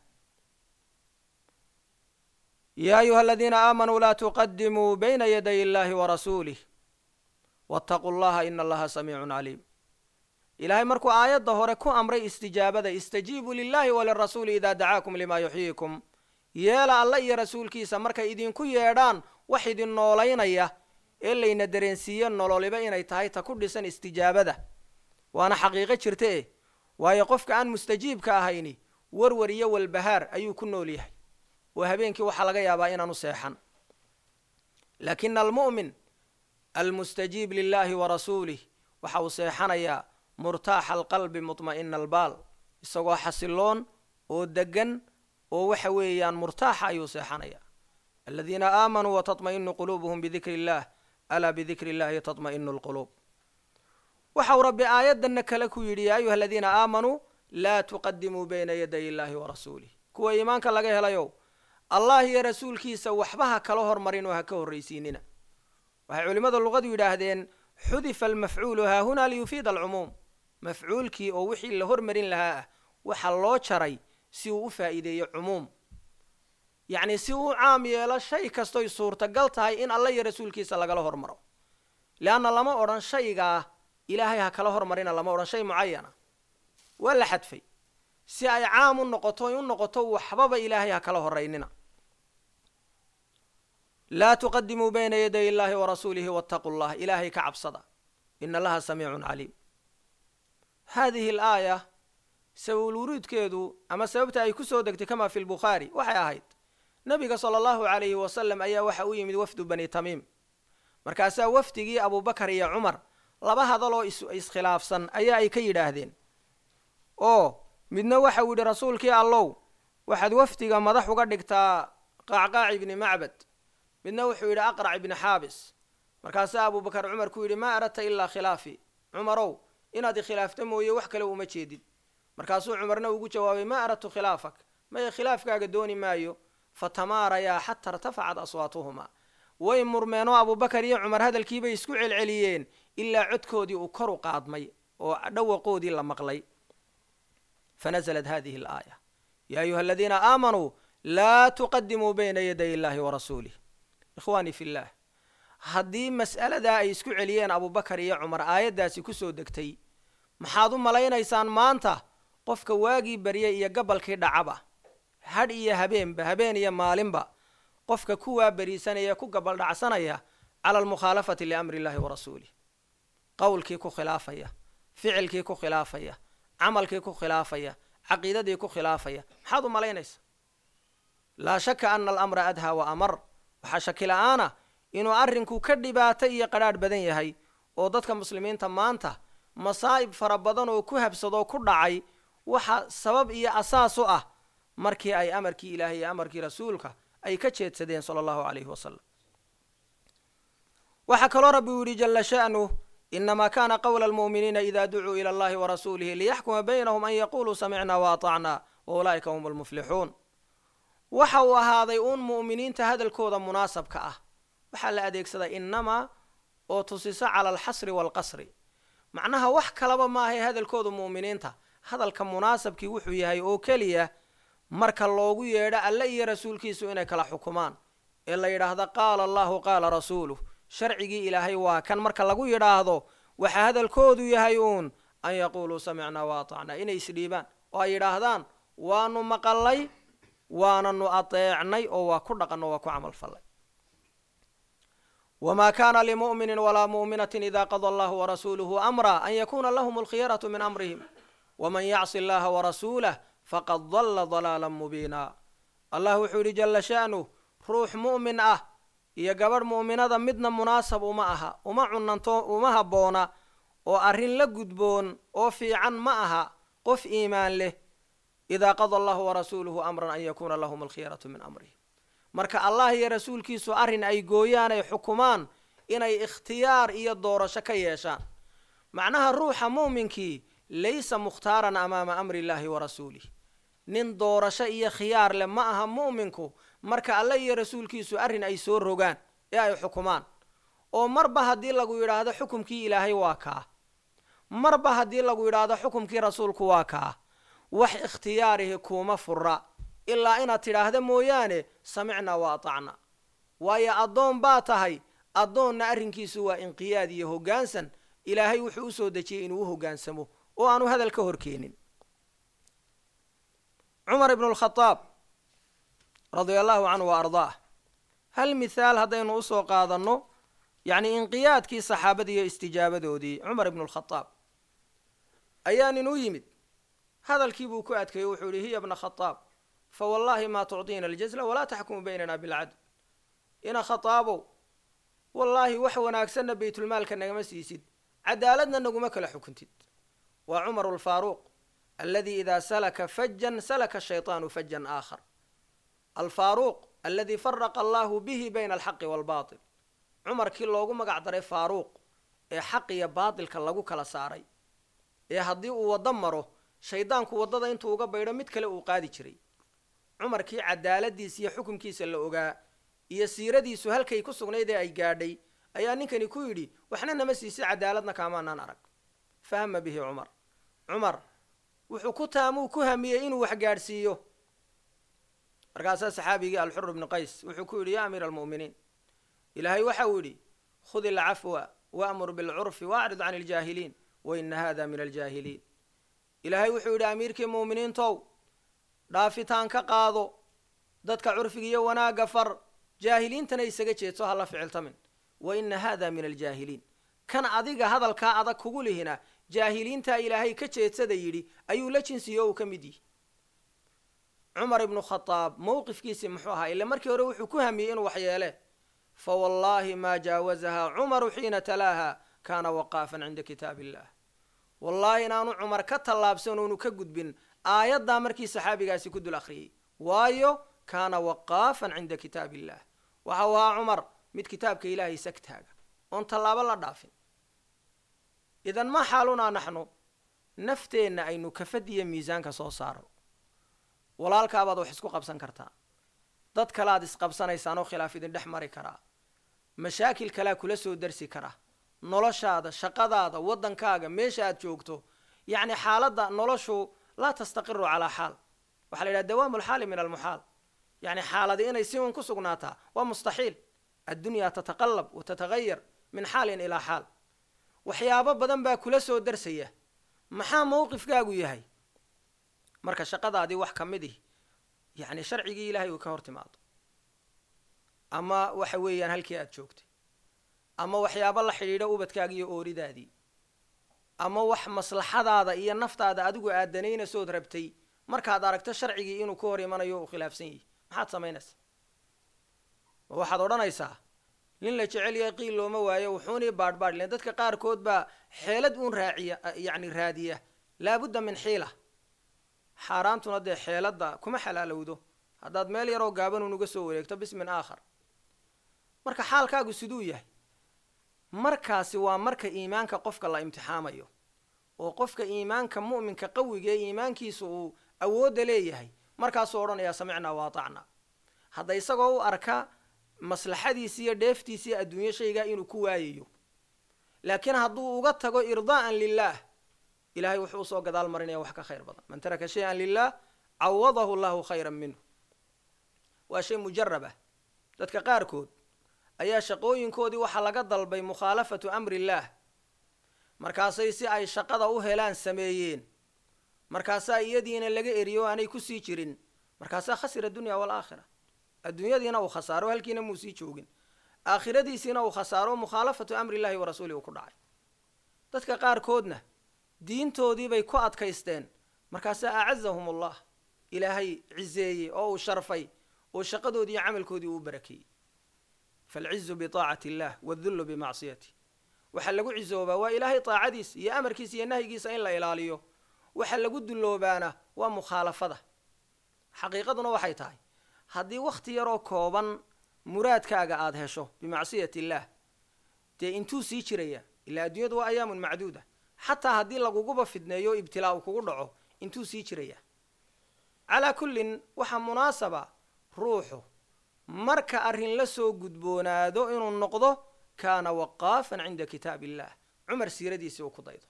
yaa ayuha aladiina aamanuu laa tuqadimuu bayna yaday illaahi warasuulih wattaquu allaha ina allaha samiicun caliim إلهي مركو آيات ظهور كو أمري استجابة استجيبوا لله وللرسول إذا دعاكم لما يحييكم يالا الله يا رسول كيسا مركا إذن كو يدان وحيد النولين إياه إلا إن درنسيا نولولي بين إيتهاي تكون سن استجابة وأنا حقيقة شرتئ ويقفك عن مستجيب كاهيني وروريا والبهار أيو كنو ليه وهبينك وحلقا يابائنا نصيحا لكن المؤمن المستجيب لله ورسوله وحاو صيحنا يا مرتاح القلب مطمئن البال isagoo xasiloon oo degan oo waxa weeyaan murtaaxa ayuu seexanaya alladina aamanu wa tatma'innu qulubuhum bidhikri illah ala bidhikri illahi tatma'innu alqulub waxa rabbi aayadan kale ku yiri ya ayuha alladina aamanu la tuqaddimu bayna yaday illahi wa rasuulihi kuwa iimaanka laga helayo allah iyo rasuulkiisa waxbaha kala hormarin oo ha ka horeysiinina waxa culimada luqadu yiraahdeen حذف المفعول ها هنا ليفيد العموم مفعول كي أو وحي اللي هرمرين لها وحلو شري سيو فائدة عموم yacni si uu caam yeelo shay kastoy suurtagal tahay in alla iyo rasuulkiisa lagala hormaro leanna lama odhan shaygaa ilaahay ha kala hormarina lama odhan shay mucayana waa la xadfay si ay caam u noqoto u noqoto waxbaba ilaahay ha kala horaynina laa tuqadimuu bayna yaday illaahi warasuulihi wattaquu llah ilaahay ka cabsada ina allaha samiicun caliim hadihi alaaya sababul wuruudkeedu ama sababta ay ku soo degtay kama fi lbukhaari waxay ahayd nabiga sala allahu calayhi wasalam ayaa waxa u yimid wafdu bani tamiim markaasaa wafdigii abubakar iyo cumar laba hadaloo iskhilaafsan ayaa ay ka yidhaahdeen oo midna waxa uu yidhi rasuulkii allow waxaad wafdiga madax uga dhigtaa qaacqaac ibni macbad midna wuxuu yidhi aqrac ibni xaabis markaasaa abubakar cumar ku yidhi maa aradta ilaa khilaafi cumarow inaad ikhilaafta mooye wax kale uma jeedid markaasuu cumarna ugu jawaabay maa aradtu khilaafak maya khilaafkaaga dooni maayo fatamaarayaa xata irtafacad aswaatuhumaa way murmeenoo abubakar iyo cumar hadalkiibay isku celceliyeen ilaa codkoodii uu kor u qaadmay oo dhawaqoodii la maqlay fanaزlat hadihi alaaya ya ayuha aladiina aamanuu laa tuqadimuu bayna yaday illahi warasuulih ikhwaanii fi llah haddii mas'aladaa ay isku celiyeen abubakar iyo cumar aayaddaasi ku soo degtay maxaad u malaynaysaan maanta qofka waagii baryay iyo gabalkii dhacaba hadh iyo habeenba habeen iyo maalinba qofka kuwaa beriisanaya ku gabal dhacsanaya cala almukhaalafati liamri illahi warasuulih qowlkii ku khilaafaya ficilkii ku khilaafaya camalkii ku khilaafaya caqiidadii ku khilaafaya maxaad u malaynaysa laa shaka ana alamra adhaa wa amar waxaa shaki la-aana inuu arrinku ka dhibaato iyo qadhaadh badan yahay oo dadka muslimiinta maanta masaa'ib fara badan oo ku habsadoo ku dhacay waxa sabab iyo asaas u ah markii ay amarkii ilaahay iyo amarkii rasuulka ay ka jeedsadeen sala allahu calayhi wasalam waxaa kaloo rabbi u yidhi jalla sha'nuh inamaa kana qawla almu'miniina ida ducuu ila allahi warasuulihi liyaxkuma baynahum an yaquluu samicna waatacna wa ulaa'ika hum almuflixuun waxa uu ahaaday uun mu'miniinta hadalkooda munaasabka ah waxaa la adeegsadaa inamaa oo tusiso cala alxasri waalqasri macnaha wax kalaba maahay hadalkooda mu'miniinta hadalka munaasabkii wuxuu yahay oo keliya marka loogu yeedho alle iyo rasuulkiisu inay kala xukumaan ee la yidhaahda qaala allahu qaala rasuuluh sharcigii ilaahay waa kan marka lagu yidhaahdo waxaa hadalkoodu yahay uun an yaquuluu samicnaa waatacnaa inay isdhiibaan oo ay yidhaahdaan waanu maqallay waananu ateecnay oo waa ku dhaqan oo waa ku camal fallay wamaa kaana limu'minin walaa mu'minatin ida qada allahu warasuuluhu amra an yakuuna lahum alkhiyaratu min amrihim waman yacsi allaha warasuulah faqad dalla dalaalan mubiina allah wuxuu yidhi jalla sha'nuh ruux mu'min ah iyo gabadh mu'minada midna munaasab uma aha uma cunanto uma habboona oo arrin la gudboon oo fiican ma aha qof iimaan leh idaa qada allahu warasuuluhu amran an yakuuna lahum alkhiyaratu min amrihim marka allah iyo rasuulkiisu arrin ay gooyaan ay xukumaan inay ikhtiyaar iyo doorasho ka yeeshaan macnaha ruuxa mu'minkii laysa mukhtaaran amaama amri illaahi warasuulih nin doorasho iyo khiyaar leh ma aha mu'minku marka alle iyo rasuulkiisu arrin ay soo rogaan ee ay xukumaan oo marba haddii lagu yidhaahdo xukumkii ilaahay waa kaa marba haddii lagu yidhaahdo xukumkii rasuulku waa kaa wax ikhtiyaarihi kuuma fura ilaa inaad tidhaahda mooyaane samicnaa wa atacna waayo addoon baa tahay addoonna arrinkiisu waa inqiyaad iyo hoggaansan ilaahay wuxuu u soo dejiyey inuu u hoggaansamo oo aanu hadal ka horkeenin cumar ibnu alkhadaab radia allahu canhu wa ardaah hal mithaal haddaynu usoo qaadanno yacni inqiyaadkii saxaabada iyo istijaabadoodii cumar ibnu alkhadaab ayaa nin u yimid hadalkii buu ku adkeeyey wuxuu yihi hiya bna khadaab fa wallahi maa tucdiina aljazla walaa taxkumu baynana bilcadl ina khadaabow wallaahi wax wanaagsanna baytulmaalka nagama siisid cadaaladna naguma kala xukuntid waa cumaru alfaaruuq aladi idaa salaka fajan salaka ashaytaanu fajan aakhar alfaaruuq aladi faraqa allahu bihi bayna alxaqi waalbaatil cumarkii loogu magac daray faaruuq ee xaq iyo baatilka lagu kala saaray ee haddii uu waddo maro shaydaanku waddada intuu uga baydho mid kale uu qaadi jiray cumarkii cadaaladiisa iyo xukunkiisa la ogaa iyo siiradiisu halkay ku sugnayd ee ay gaadhay ayaa ninkani ku yidhi waxna nama siisay cadaaladna kaamaanaan arag fahama bihi cumar cumar wuxuu ku taamuu ku hamiyey inuu wax gaadhsiiyo markaasaa saxaabigii alxur ibnu qays wuxuu ku yidhi yaa amiira almu'miniin ilaahay waxa uu yidhi khudi alcafwa waamur bilcurfi waacrid can aljaahiliin waina hada min aljaahiliin ilaahay wuxuu yidhi amiirkii mu'miniintow dhaafitaan ka qaado dadka curfiga iyo wanaagga far jaahiliintana isaga jeedso hala ficiltamin waina hada min aljaahiliin kan adiga hadalkaa adag kugu lihina jaahiliintaa ilaahay ka jeedsada yidhi ayuu la jinsiyo uu ka mid yihi cumar ibnu khadaab mowqifkiisii muxuu ahaa ila markii hore wuxuu ku hamiyey inuu wax yeele fa wallaahi maa jaawazahaa cumaru xiina talaaha kaana waqaafan cinda kitaab illah wallaahi inaanu cumar ka tallaabsan oonu ka gudbin aayaddaa markii saxaabigaasi ku dul akhriyey waayo kaana waqaafan cinda kitaab illah waxa u ahaa cumar mid kitaabka ilaahay sagtaaga oon tallaabo la dhaafin idan ma xaalunaa naxnu nafteenna aynu kafadiya miisaanka soo saaro walaalkaabaad wax isku qabsan kartaa dad kale aad isqabsanaysaan oo khilaaf idin dhex mari karaa mashaakil kalea kula soo darsi kara noloshaada shaqadaada waddankaaga meesha aad joogto yacni xaaladda noloshu laa tastaqiru calaa xaal waxaa la yidhaha dawaamu lxaali min almuxaal yacni xaaladi inay si un ku sugnaataa waa mustaxiil addunyaa tataqallab wa tatagayar min xaalin ilaa xaal waxyaabo badan baa kula soo darsaya maxaa mowqifkaagu yahay marka shaqadaadii wax ka mid ih yacni sharcigii ilaahay uu ka hor timaado ama waxa weeyaan halkii aad joogtay ama waxyaabo la xidhiidho ubadkaaga iyo ooridaadii ama wax maslaxadaada iyo naftaada adigu aad danaynaysood rabtay markaad aragto sharcigii inuu ka hor imanayo uu khilaafsan yahay maxaad samaynaysaa ma waxaad odhanaysaa nin la jecel yahay qiil looma waayo wuxuunii baadhbaadh len dadka qaarkood baa xeelad uun raaciya yacni raadiya laabudda min xiila xaaraantuna dee xeeladda kuma xalaalowdo haddaad meel yaroo gaaban unuga soo wareegto bismin aakhar marka xaalkaagu siduu yahay markaasi waa marka iimaanka qofka la imtixaamayo oo qofka iimaanka mu'minka qawiga ee iimaankiisa uu awoodda leeyahay markaasuu odhanayaa samicnaa wa atacnaa hadda isagoo u arka maslaxadiisi iyo dheeftiisiiyo adduunyo shaygaa inuu ku waayayo laakiin hadduu uga tago irdaa'an lilaah ilahay wuxuu usoo gadaal marinaya wax ka khayr badan man taraka shay-an lilah cawadahu llahu khayran minhu waa shay mujarab ah dadka qaarkood ayaa shaqooyinkoodii waxaa laga dalbay mukhaalafatu amri illaah markaasay si ay shaqada u helaan sameeyeen markaasaa iyadiina laga eriyo aanay kusii jirin markaasaa khasira dunya waalaakhira adduunyadiina uu khasaaro halkiina muu sii joogin aakhiradiisiina uu khasaaro mukhaalafatu amri illahi wa rasuulihi uu ku dhacay dadka qaarkoodna diintoodii bay ku adkaysteen markaasaa acazahum allah ilaahay cizeeyey oo uu sharfay oo shaqadoodii iyo camalkoodii uu barakeeyey faalcizu biطaacati illah waaldullu bimacsiyati waxaa lagu cizoobaa waa ilaahay taacadiisa iyo amarkiisa iyo nahyigiisa in la ilaaliyo waxa lagu dulloobaana waa mukhaalafada xaqiiqaduna waxay tahay haddii wakhti yaroo kooban muraadkaaga aada hesho bimacsiyati illaah dee intuu sii jiraya ilaa adduunyadu waa ayaamun macduuda xataa haddii laguguba fidneeyo ibtilaa uu kugu dhaco intuu sii jiraya calaa kullin waxaa munaasaba ruuxu marka arrin la soo gudboonaado inuu noqdo kaana waqaafan cinda kitaab illah cumar siiradiisii uu ku daydo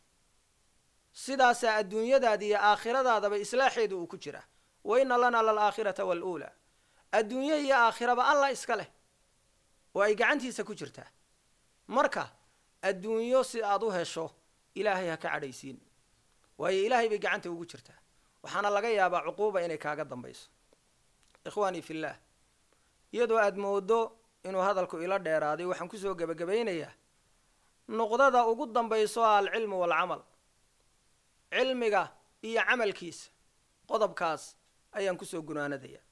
sidaasaa adduunyadaada iyo aakhiradaadaba islaaxeedu uu ku jira wa ina lanaa lalaakhirata waaluulaa adduunyo iyo aakhiraba allah iska leh oo ay gacantiisa ku jirtaa marka adduunyo si aad u hesho ilaahay ha ka cadhaysiin waayo ilaahay bay gacanta ugu jirtaa waxaana laga yaabaa cuquuba inay kaaga dambayso ikhwaanii fillaah iyadoo aada moodo inuu hadalku ila dheeraaday waxaan kusoo gebagabaynayaa nuqdada ugu dambayso ah alcilmu waalcamal cilmiga iyo camalkiisa qodobkaas ayaan kusoo gunaanadayaa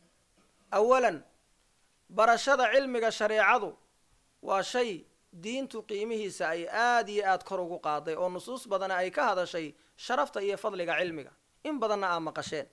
awalan barashada cilmiga shareecadu waa shay diintu qiimihiisa ay aada iyo aada kor ugu qaaday oo nusuus badana ay ka hadashay sharafta iyo fadliga cilmiga in badanna aa maqasheen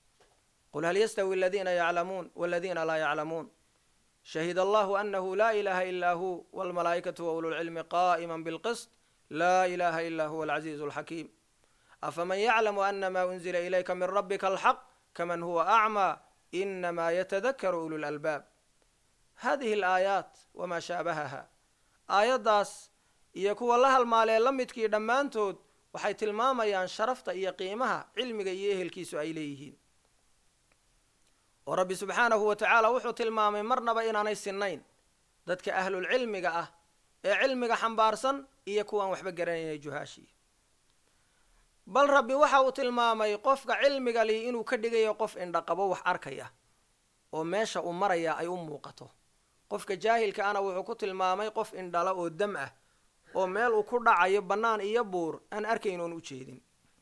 qul hal yastawi aladiina yaclamuun waladiina laa yaclamuun shahida allahu anahu laa ilaha ilaa hu walmalaa'ikatu wa ululcilmi qaa'ima bilqist laa ilaha ilaa huwa alcaziizu alxakiim afaman yaclamu anama unzila ilayka min rabbika alxaq kaman huwa acmaa inama yatadakaru ulu lalbaab hadihi alaayaat wamaa shaabahaha aayaddaas iyo kuwa la halmaalee la midkii dhammaantood waxay tilmaamayaan sharafta iyo qiimaha cilmiga iyo ehelkiisu ay leeyihiin ورب سبحانه وتعالى وحوت المامي مرنبا إن أنا سنين ذاتك أهل العلم جاء علم جا حنبارسن يكون وحب جراني جهاشي بل ربي وحوت المامي يقف علم جالي إنه كدجا يقف إن رقبه وحركيا وماشى أمريا أي أم وقته قف كجاهل كأنا وحكوت المامي يقف إن دلا والدمعة ومال وكرد عيب بنان يبور أن أركينون وشيدين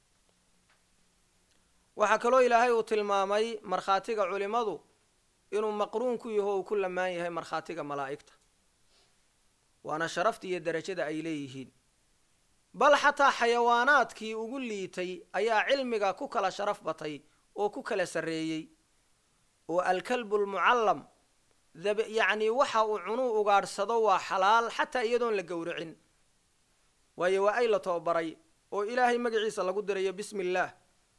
وحكلو إلهي وتلمامي مرخاتيق علمادو إنو مقرون كيهو كل ما يهي مرخاتيق ملائكته وأنا شرفت يدرجة أيليهين بل حتى حيوانات كي أقول لي تي أيا علمك كوكلا شرف بطي أو كوكلا سريي والكلب المعلم ذب يعني وحا عنو أقار صدوا حلال حتى يدون لقورعين ويو أيلا توبري وإلهي مقعيسا لقدري بسم الله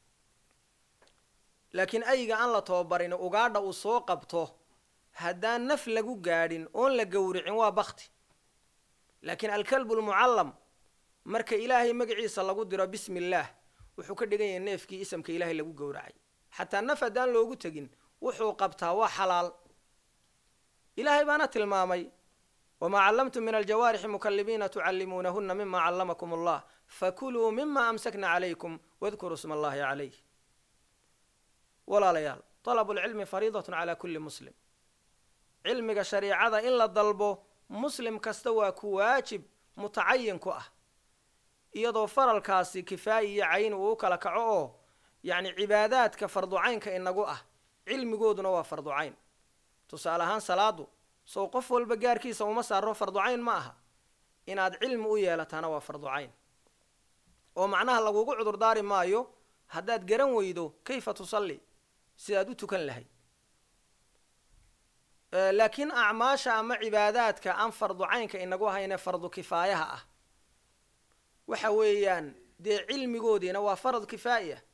لكن أيجا أن لا توبرين وقعد وسوق قبته هذا نف لجو قارين أون لجورعين وبختي لكن الكلب المعلم مرك إلهي مقعيس الله قدر بسم الله وحكر دقي النف كي اسم كإلهي لجو جورعي حتى النف دان لو جتجين وحو قبتها وحلال إلهي بنات المامي وما علمتم من الجوارح مكلبين تعلمونهن مما علمكم الله فكلوا مما أمسكنا عليكم واذكروا اسم الله عليه ولا ليال طلب العلم فريضة على كل مسلم علمك شريعة إلا الضلبه مسلم كستوى كواجب متعين كوه يضو فرل كاسي كفاية عين ووكلا كعوه يعني عبادات كفرض عين كإنقوه علم قودنا وفرض عين تسألهان صلاة سو قفوا البقار كيسا ومساره فرض عين معها إن هاد علم ويالتانا وفرض عين ومعناها لو قعدر داري مايو هداد قرن ويدو كيف تصلي سيادو تكن لهي أه لكن أعماش أما عباداتك أن فرض عينك إنقوها هنا فرض كفايها وحويان دي علم قودينا وفرض كفاية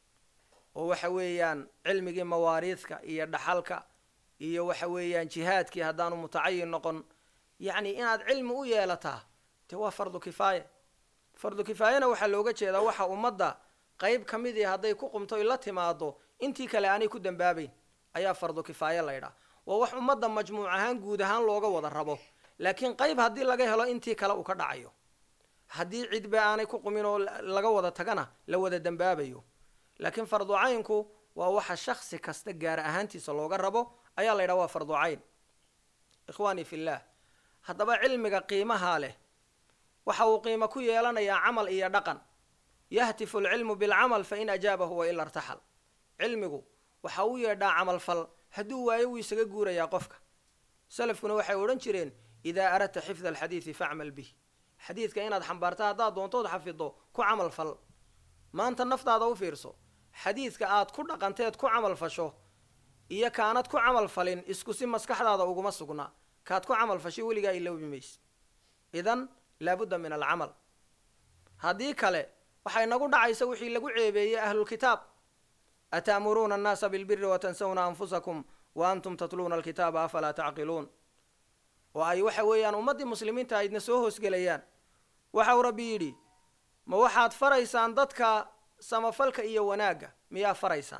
وحويان علمك مواريثك إيا دحالك إيا وحويان جهادك هدانو متعين نقن يعني إن هاد علم ويالتها توا فرض كفاية فرض كفاية وحلوغة جيدا وحا أمدا qayb kamid ah haday ku qumto ila timaado intii kale aanay ku dambaabay ayaa fardo kifaaya la yiraahdo waa wax umada majmuuc ahaan guud ahaan looga wada rabo laakiin qayb hadii laga helo intii kale uu ka dhacayo hadii cid ba aanay ku qumin oo laga wada tagana la wada dambaabayo laakiin fardo caynku waa waxa shakhsi kasta gaar ahaantiisa looga rabo ayaa la yiraahdaa fardo cayn ikhwaani fillah hadaba cilmiga qiimaha leh waxa uu qiimo ku yeelanayaa amal iyo dhaqan يهتف العلم بالعمل فإن أجابه وإلا ارتحل علمه وحاوية دا عمل فل هدو وايوي سقورة يا قفك سلفكنا وحي ورنشرين إذا أردت حفظ الحديث فاعمل به حديث كأناد حنبارتها دا دون تود حفظه كو عمل فل ما أنت النفط هذا وفيرسو حديث كآت كل قنتيت كو عمل فشو إيا كانت كو عمل فلين اسكسي مسكح هذا وقو مسكنا كانت كو عمل فشي ولقا إلا بميس إذن لابد من العمل هذه كالي waxay nagu dhacaysa wixii lagu ceebeeyay ahlul kitaab atamuruna an-nasa bil birri wa tansawna anfusakum wa antum tatluna al-kitaba afala ta'qilun wa ay waxa weeyaan ummadii muslimiinta ay idna soo hoosgalayaan waxa rabbi yiri ma waxaad faraysaan dadka samafalka iyo wanaaga miyaa faraysaan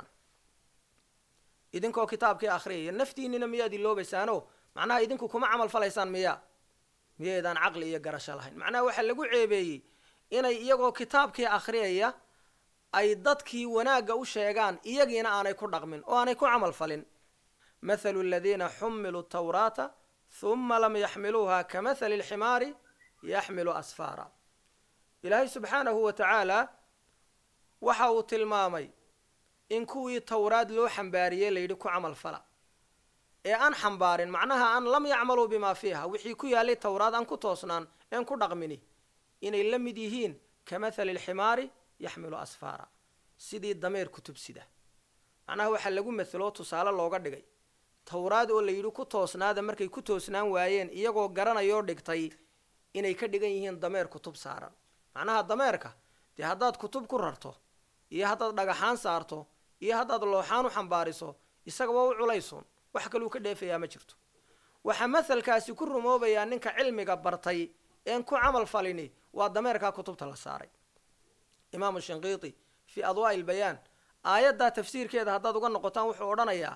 idinkoo kitaabkii akhriya naftiinina miyaad iloobaysaano macnaha idinku kuma amal falaysaan miyaa miyaadaan aqli iyo garasho lahayn macnaha waxa lagu ceebeeyay inay iyagoo kitaabkii akhriyaya ay dadkii wanaaga u sheegaan iyagiina aanay ku dhaqmin oo aanay ku amal falin mathalu alladheena humilu at-taurata thumma lam yahmiluha kamathali al-himari yahmilu asfara ilaahi subhanahu wa ta'ala waxa uu tilmaamay in kuwii tawraad loo xambaariyay leeydi ku amal fala ee aan xambaarin macnaha aan lam ya'malu bima fiha wixii ku yaalay tawraad aan ku toosnaan aan ku dhaqmini inay la mid yihiin kamathal al-himari yahmilu asfara sidii dameer kutub sida macnaha waxa lagu meselo tusaale looga dhigay tawraad oo leeydu ku toosnaada markay ku toosnaan waayeen iyagoo garanayo dhigtay inay ka dhigan yihiin dameer kutub saaran macnaha dameerka tii hadaad kutub ku rarto iyo hadaad dhagaxaan saarto iyo hadaad looxaan u xambaariso isaga waa u culaysoon wax kale uu ka dheefayaa ma jirto waxa mathalkaasi ku rumoobaya ninka cilmiga bartay إن كو عمل فليني ودميركا كتبت للساري إمام الشنقيطي في أضواء البيان آيات دا تفسير كده هداد وقال نقطان وحو أورانيا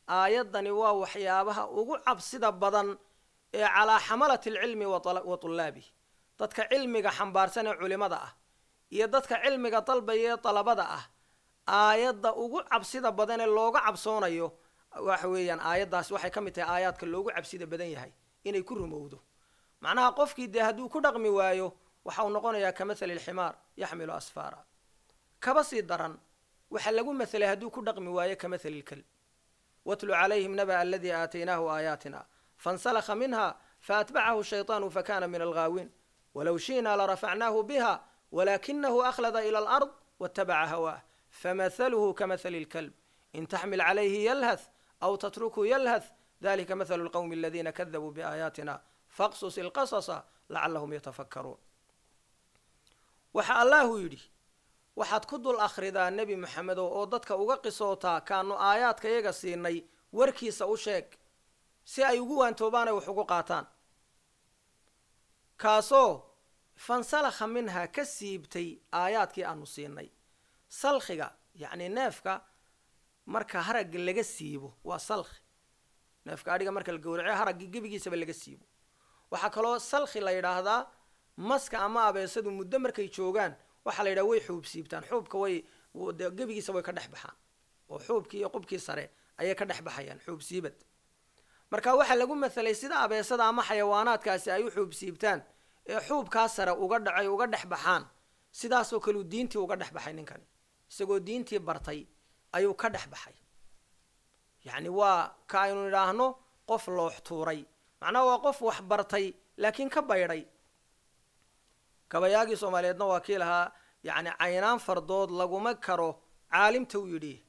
آياتني ووحيابها وقعب سيدا بدن على حملة العلم وطلابه dadka cilmiga xambaarsan ee culimada ah iyo dadka cilmiga dalbaya talabada ah aayada ugu cabsida badan ee looga cabsoonayo waxa weeyaan aayadaas waxay kamid tahay aayaadka loogu cabsida badan yahay inay ku rumowdo macnaha qofkii de haduu ku dhaqmi waayo waxa uu noqonayaa kamathal alximaar yaxmilu asfara kaba sii daran waxa lagu mathalay haduu ku dhaqmi waayo kamathal alkalb watlu calayhim naba alladhi aataynaahu aayatina fansalakha minha faatbacahu shaytaanu fakana min alghaawin ولو شئنا لرفعناه بها ولكنه أخلد إلى الأرض واتبع هواه فمثله كمثل الكلب إن تحمل عليه يلهث أو تتركه يلهث ذلك مثل القوم الذين كذبوا بآياتنا فاقصص القصص لعلهم يتفكرون وحا الله يدي وحد كدو الأخرى النبي محمد وضدك أغاقي صوتا كانوا آيات كيغا سيني وركي سأوشيك سي أيقوان توبانا وحقوقاتان كاسو فانسلخ منها كسيبتي آياتك أنو سيني سلخيغا يعني نافكا marka harag laga siibo waa salkh neefka ariga marka la gowraco harag gibigiisa laga siibo waxa kale oo salkhi la yiraahdaa maska ama abeesadu muddo markay joogan waxa la yiraahdaa way xuub siibtaan xuubka way gibigiisa way ka dhaxbaxaan oo xuubkii iyo qubkii sare ayay ka dhaxbaxayaan xuub siibad marka waxa lagu mathalay sida abeesada ama xayawaanaadkaasi ay u xuub siibtaan ee xuubka sare uga dhacay uga dhaxbaxaan sidaas oo kale diintii uga dhaxbaxay ninkan isagoo diintii bartay ayuu ka dhaxbaxay yani waa ka aynu yiraahno qof loo xtuuray macnaha waa qof wax bartay laakiin ka bayray kabayaagi Soomaaliyeedna waa kiilaha yani caynaan fardood laguma karo caalimta uu yiri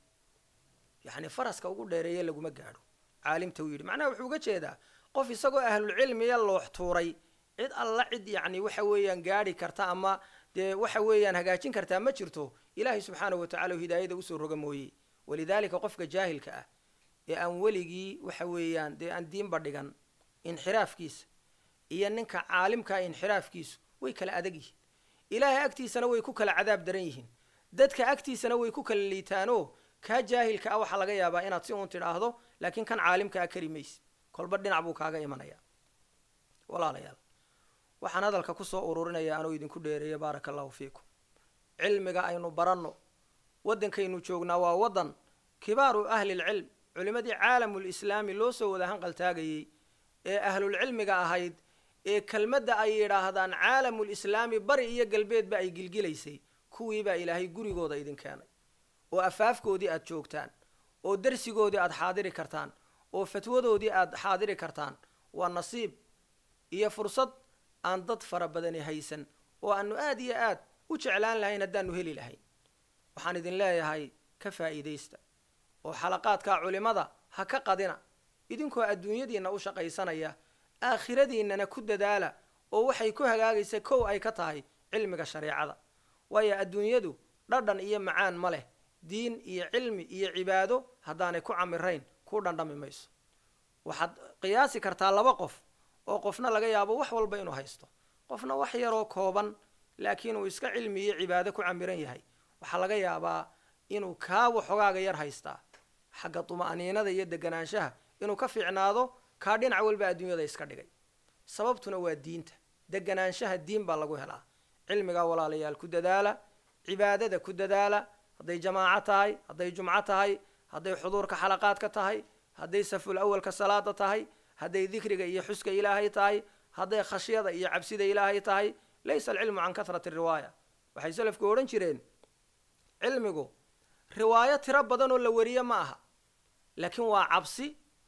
yani faraska ugu dheereeyay laguma gaadho caalimta uu yiri macnaha wuxuu uga jeedaa qof isagoo ahlul cilmi ya loo xtuuray cid alla cid yani waxa weeyaan gaari karta ama de waxa weeyaan hagaajin karta ma jirto ilaahi subhanahu wa ta'ala hidaayada u soo roga mooyee walidaalika qofka jaahilka ah ee aan waligi waxa weeyaan de aan diin badhigan inxiraafkiisa iyo ninka caalimka inxiraafkiisu way kala adag yihiin ilaahi agtiisana way ku kala cadaab daran yihiin dadka agtiisana way ku kala liitaano ka jaahilka ah waxa laga yaabaa inaad si uun tiraahdo laakiin kan caalimka ah karimays kolba dhinac buu kaaga imanaya walaalayaal waxaan hadalka ku soo ururinaya anoo idinku dheereeyo barakallahu fiikum cilmiga aynu baranno wadankaynu joognaa waa wadan kibaaru ahli ilcilm culimadii caalamul islaami loo soo wada hanqal taagayay ee ahlul cilmiga ahayd ee kelmadda ay yiraahdaan caalamul islaami bari iyo galbeedba ay gilgilaysay kuwii baa ilaahay gurigooda idin keenay oo afaafkoodii aad joogtaan oo darsigoodii aad xaadiri kartaan oo fatwadoodii aad xaadiri kartaan waa nasiib iyo fursad aan dad fara badan haysan oo aanu aad iyo aad u jeclaan lahayn haddaanu heli lahayn waxaan idin leeyahay ka faa'iideysta oo xalaqaadka culimada ha ka qadina idinkoo adduunyadiina u shaqaysanaya aakhiradiinana ku dadaala oo waxay ku hagaagaysaa kow ay ka tahay cilmiga shariicada waayo adduunyadu dhadhan iyo macaan ma leh diin iyo cilmi iyo cibaado haddaanay ku camirayn ku dhandhami mayso waxaad qiyaasi kartaa laba qof oo qofna laga yaabo wax walba inuu haysto qofna wax yar oo kooban laakiin uu iska cilmi iyo cibaado ku camiran yahay waxa laga yaabaa inuu ka waxogaaga yar haystaa xagga tumaaniinada iyo deganaanshaha inuu ka fiicnaado ka dhinac walba adduunyada iska dhigay sababtuna waa diinta deganaanshaha diin baa lagu helaa cilmiga walaalayaal ku dadaala cibaadada ku dadaala haday jamaaca tahay haday jumca tahay haday xuduurka xalaqaadka tahay haday saful awwalka salaada tahay haday dhikriga iyo xuska ilaahay tahay haday khashiyada iyo cabsida ilaahay tahay laysa ilmu an kathrati riwaya waxay salafku oran jireen cilmigu riwaaya tira badan oo la wariyo ma aha laakiin waa cabsi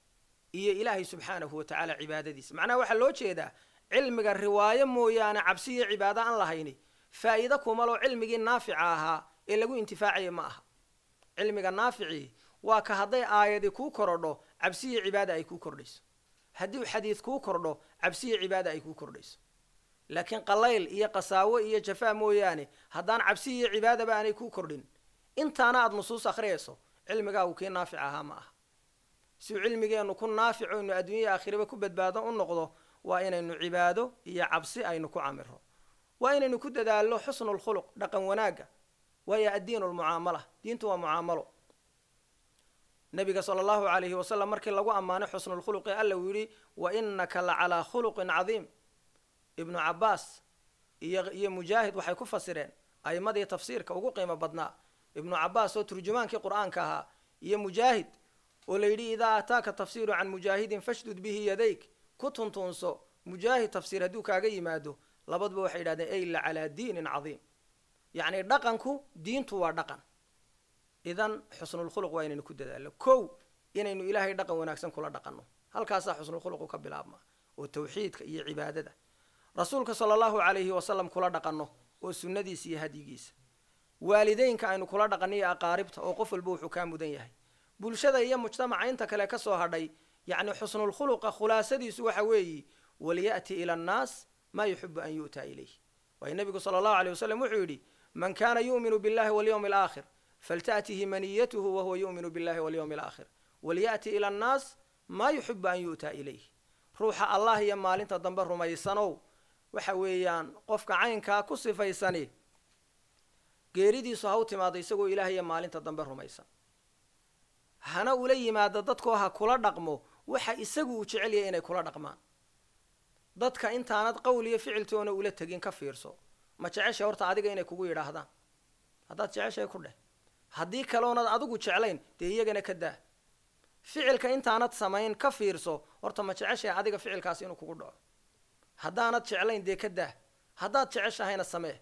iyo ilaahay subhanahu wa ta'ala cibaadadiisa macnaha waxa loo jeedaa cilmiga riwaaya mooyaane cabsi iyo cibaado aan lahayni faa'iido kuma loo cilmigii naafica ahaa ee lagu intifaaciyo ma aha cilmiga naafici waa ka haday aayadi ku korodho cabsi iyo cibaado ay ku kordhayso haddii xadiis ku kordho cabsi iyo cibaado ay ku kordhayso laakiin qalayl iyo qasaawo iyo jafaa mooyaane haddaan cabsi iyo cibaado ba aanay ku kordhin intaana aad nusuus akhriyayso cilmiga uu keen naafic aha ma aha si cilmigeenu ku naafico inuu adduunyo aakhiraba ku badbaado u noqdo waa inaynu cibaado iyo cabsi aynu ku camiro waa inaynu ku dadaalo xusnul khuluq dhaqan wanaaga waa ya diinul muamala diintu waa muamalo nabiga sala allahu calayhi wasalam markii lagu ammaanay xusnulkhuluqi alla uu yidhi wa innaka la calaa khuluqin cadiim ibnu cabbaas iyo iyo mujaahid waxay ku fasireen a'imadii tafsiirka ugu qiimo badnaa ibnu cabbaas oo turjumaankii qur'aanka ahaa iyo mujaahid oo la yidhi idaa ataaka tafsiiru can mujaahidin fashdud bihi yadayk ku tuntuunso mujaahid tafsiir hadduu kaaga yimaado labaduba waxay yidhahdeen ay la calaa diinin cadiim yacni dhaqanku diintu waa dhaqan idan xusnulkhuluq waa inaynu ku dadaalno kow inaynu ilaahay dhaqan wanaagsan kula dhaqanno halkaasaa xusnulkhuluqu ka bilaabma oo tawxiidka iyo cibaadada rasuulka sala allahu calayhi wasalam kula dhaqanno oo sunnadiisa iyo hadyigiisa waalideynka aynu kula dhaqanno iyo aqaaribta oo qof walba wuxuu kaa mudan yahay bulshada iyo mujtamaca inta kale ka soo hadhay yacni xusnulkhuluqa khulaasadiisu waxa weeyi waliya'ti ila annaas maa yuxibu an yu'taa ilayh waayo nebigu sala allahu alayh wasalam wuxuu yidhi man kaana yu'minu billahi walyawmi alaakhir falta'tihi maniyatuhu wahuwa yu'minu billahi walyawmi alaakhir waliya'ti ila annaas maa yuxibu an yu'taa ilayh ruuxa allah iyo maalinta dambe rumaysanow waxa weeyaan qofka caynkaa ku sifaysani geeridiisu ha u timaado isagoo ilaah iyo maalinta dambe rumaysan hana ula yimaado dadkoo ha kula dhaqmo waxa isagu uu jecel yahay inay kula dhaqmaan dadka intaanad qowl iyo ficiltoona ula tegin ka fiirso ma jeceshay horta adiga inay kugu yidhaahdaan haddaad jeceshay ku dheh haddii kaloonad adigu jeclayn dee iyagana ka daa ficilka intaanad samayn ka fiirso horta ma jeceshay adiga ficilkaasi inuu kugu dhaco haddaanad jeclayn dee ka daa haddaad jeceshahayna samee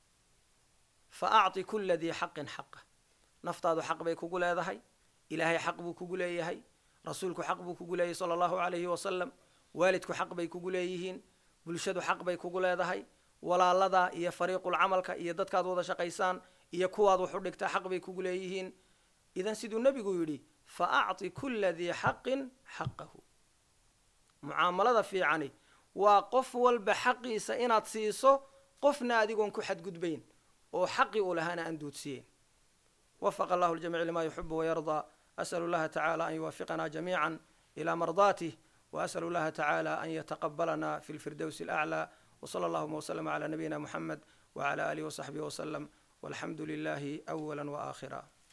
fa acti kulla dii xaqin xaqa naftaadu xaq bay kugu leedahay ilaahay xaq buu kugu leeyahay rasuulku xaq buu kugu leeyahay sala allahu calayhi wasalam waalidku xaq bay kugu leeyihiin bulshadu xaq bay kugu leedahay walaalada iyo fariiqul camalka iyo dadkaad wada shaqaysaan iyo kuwaad wax u dhigtaa xaq bay kugu leeyihiin idan siduu nebigu yidhi fa acti kulla dii xaqin xaqahu mucaamalada fiicani waa qof walba xaqiisa inaad siiso qofna adigoon ku xadgudbayn oo xaqi u lahaana aan duudsiyeyn wafaqa allahu ljamiic lima yuxibu wayardaa asalu llaha tacaala an yuwaafiqana jamiica ila mardaatih وأسأل الله تعالى أن يتقبلنا في الفردوس الأعلى وصلى اللهم وسلم على نبينا محمد وعلى آله وصحبه وسلم والحمد لله أولا وآخرا.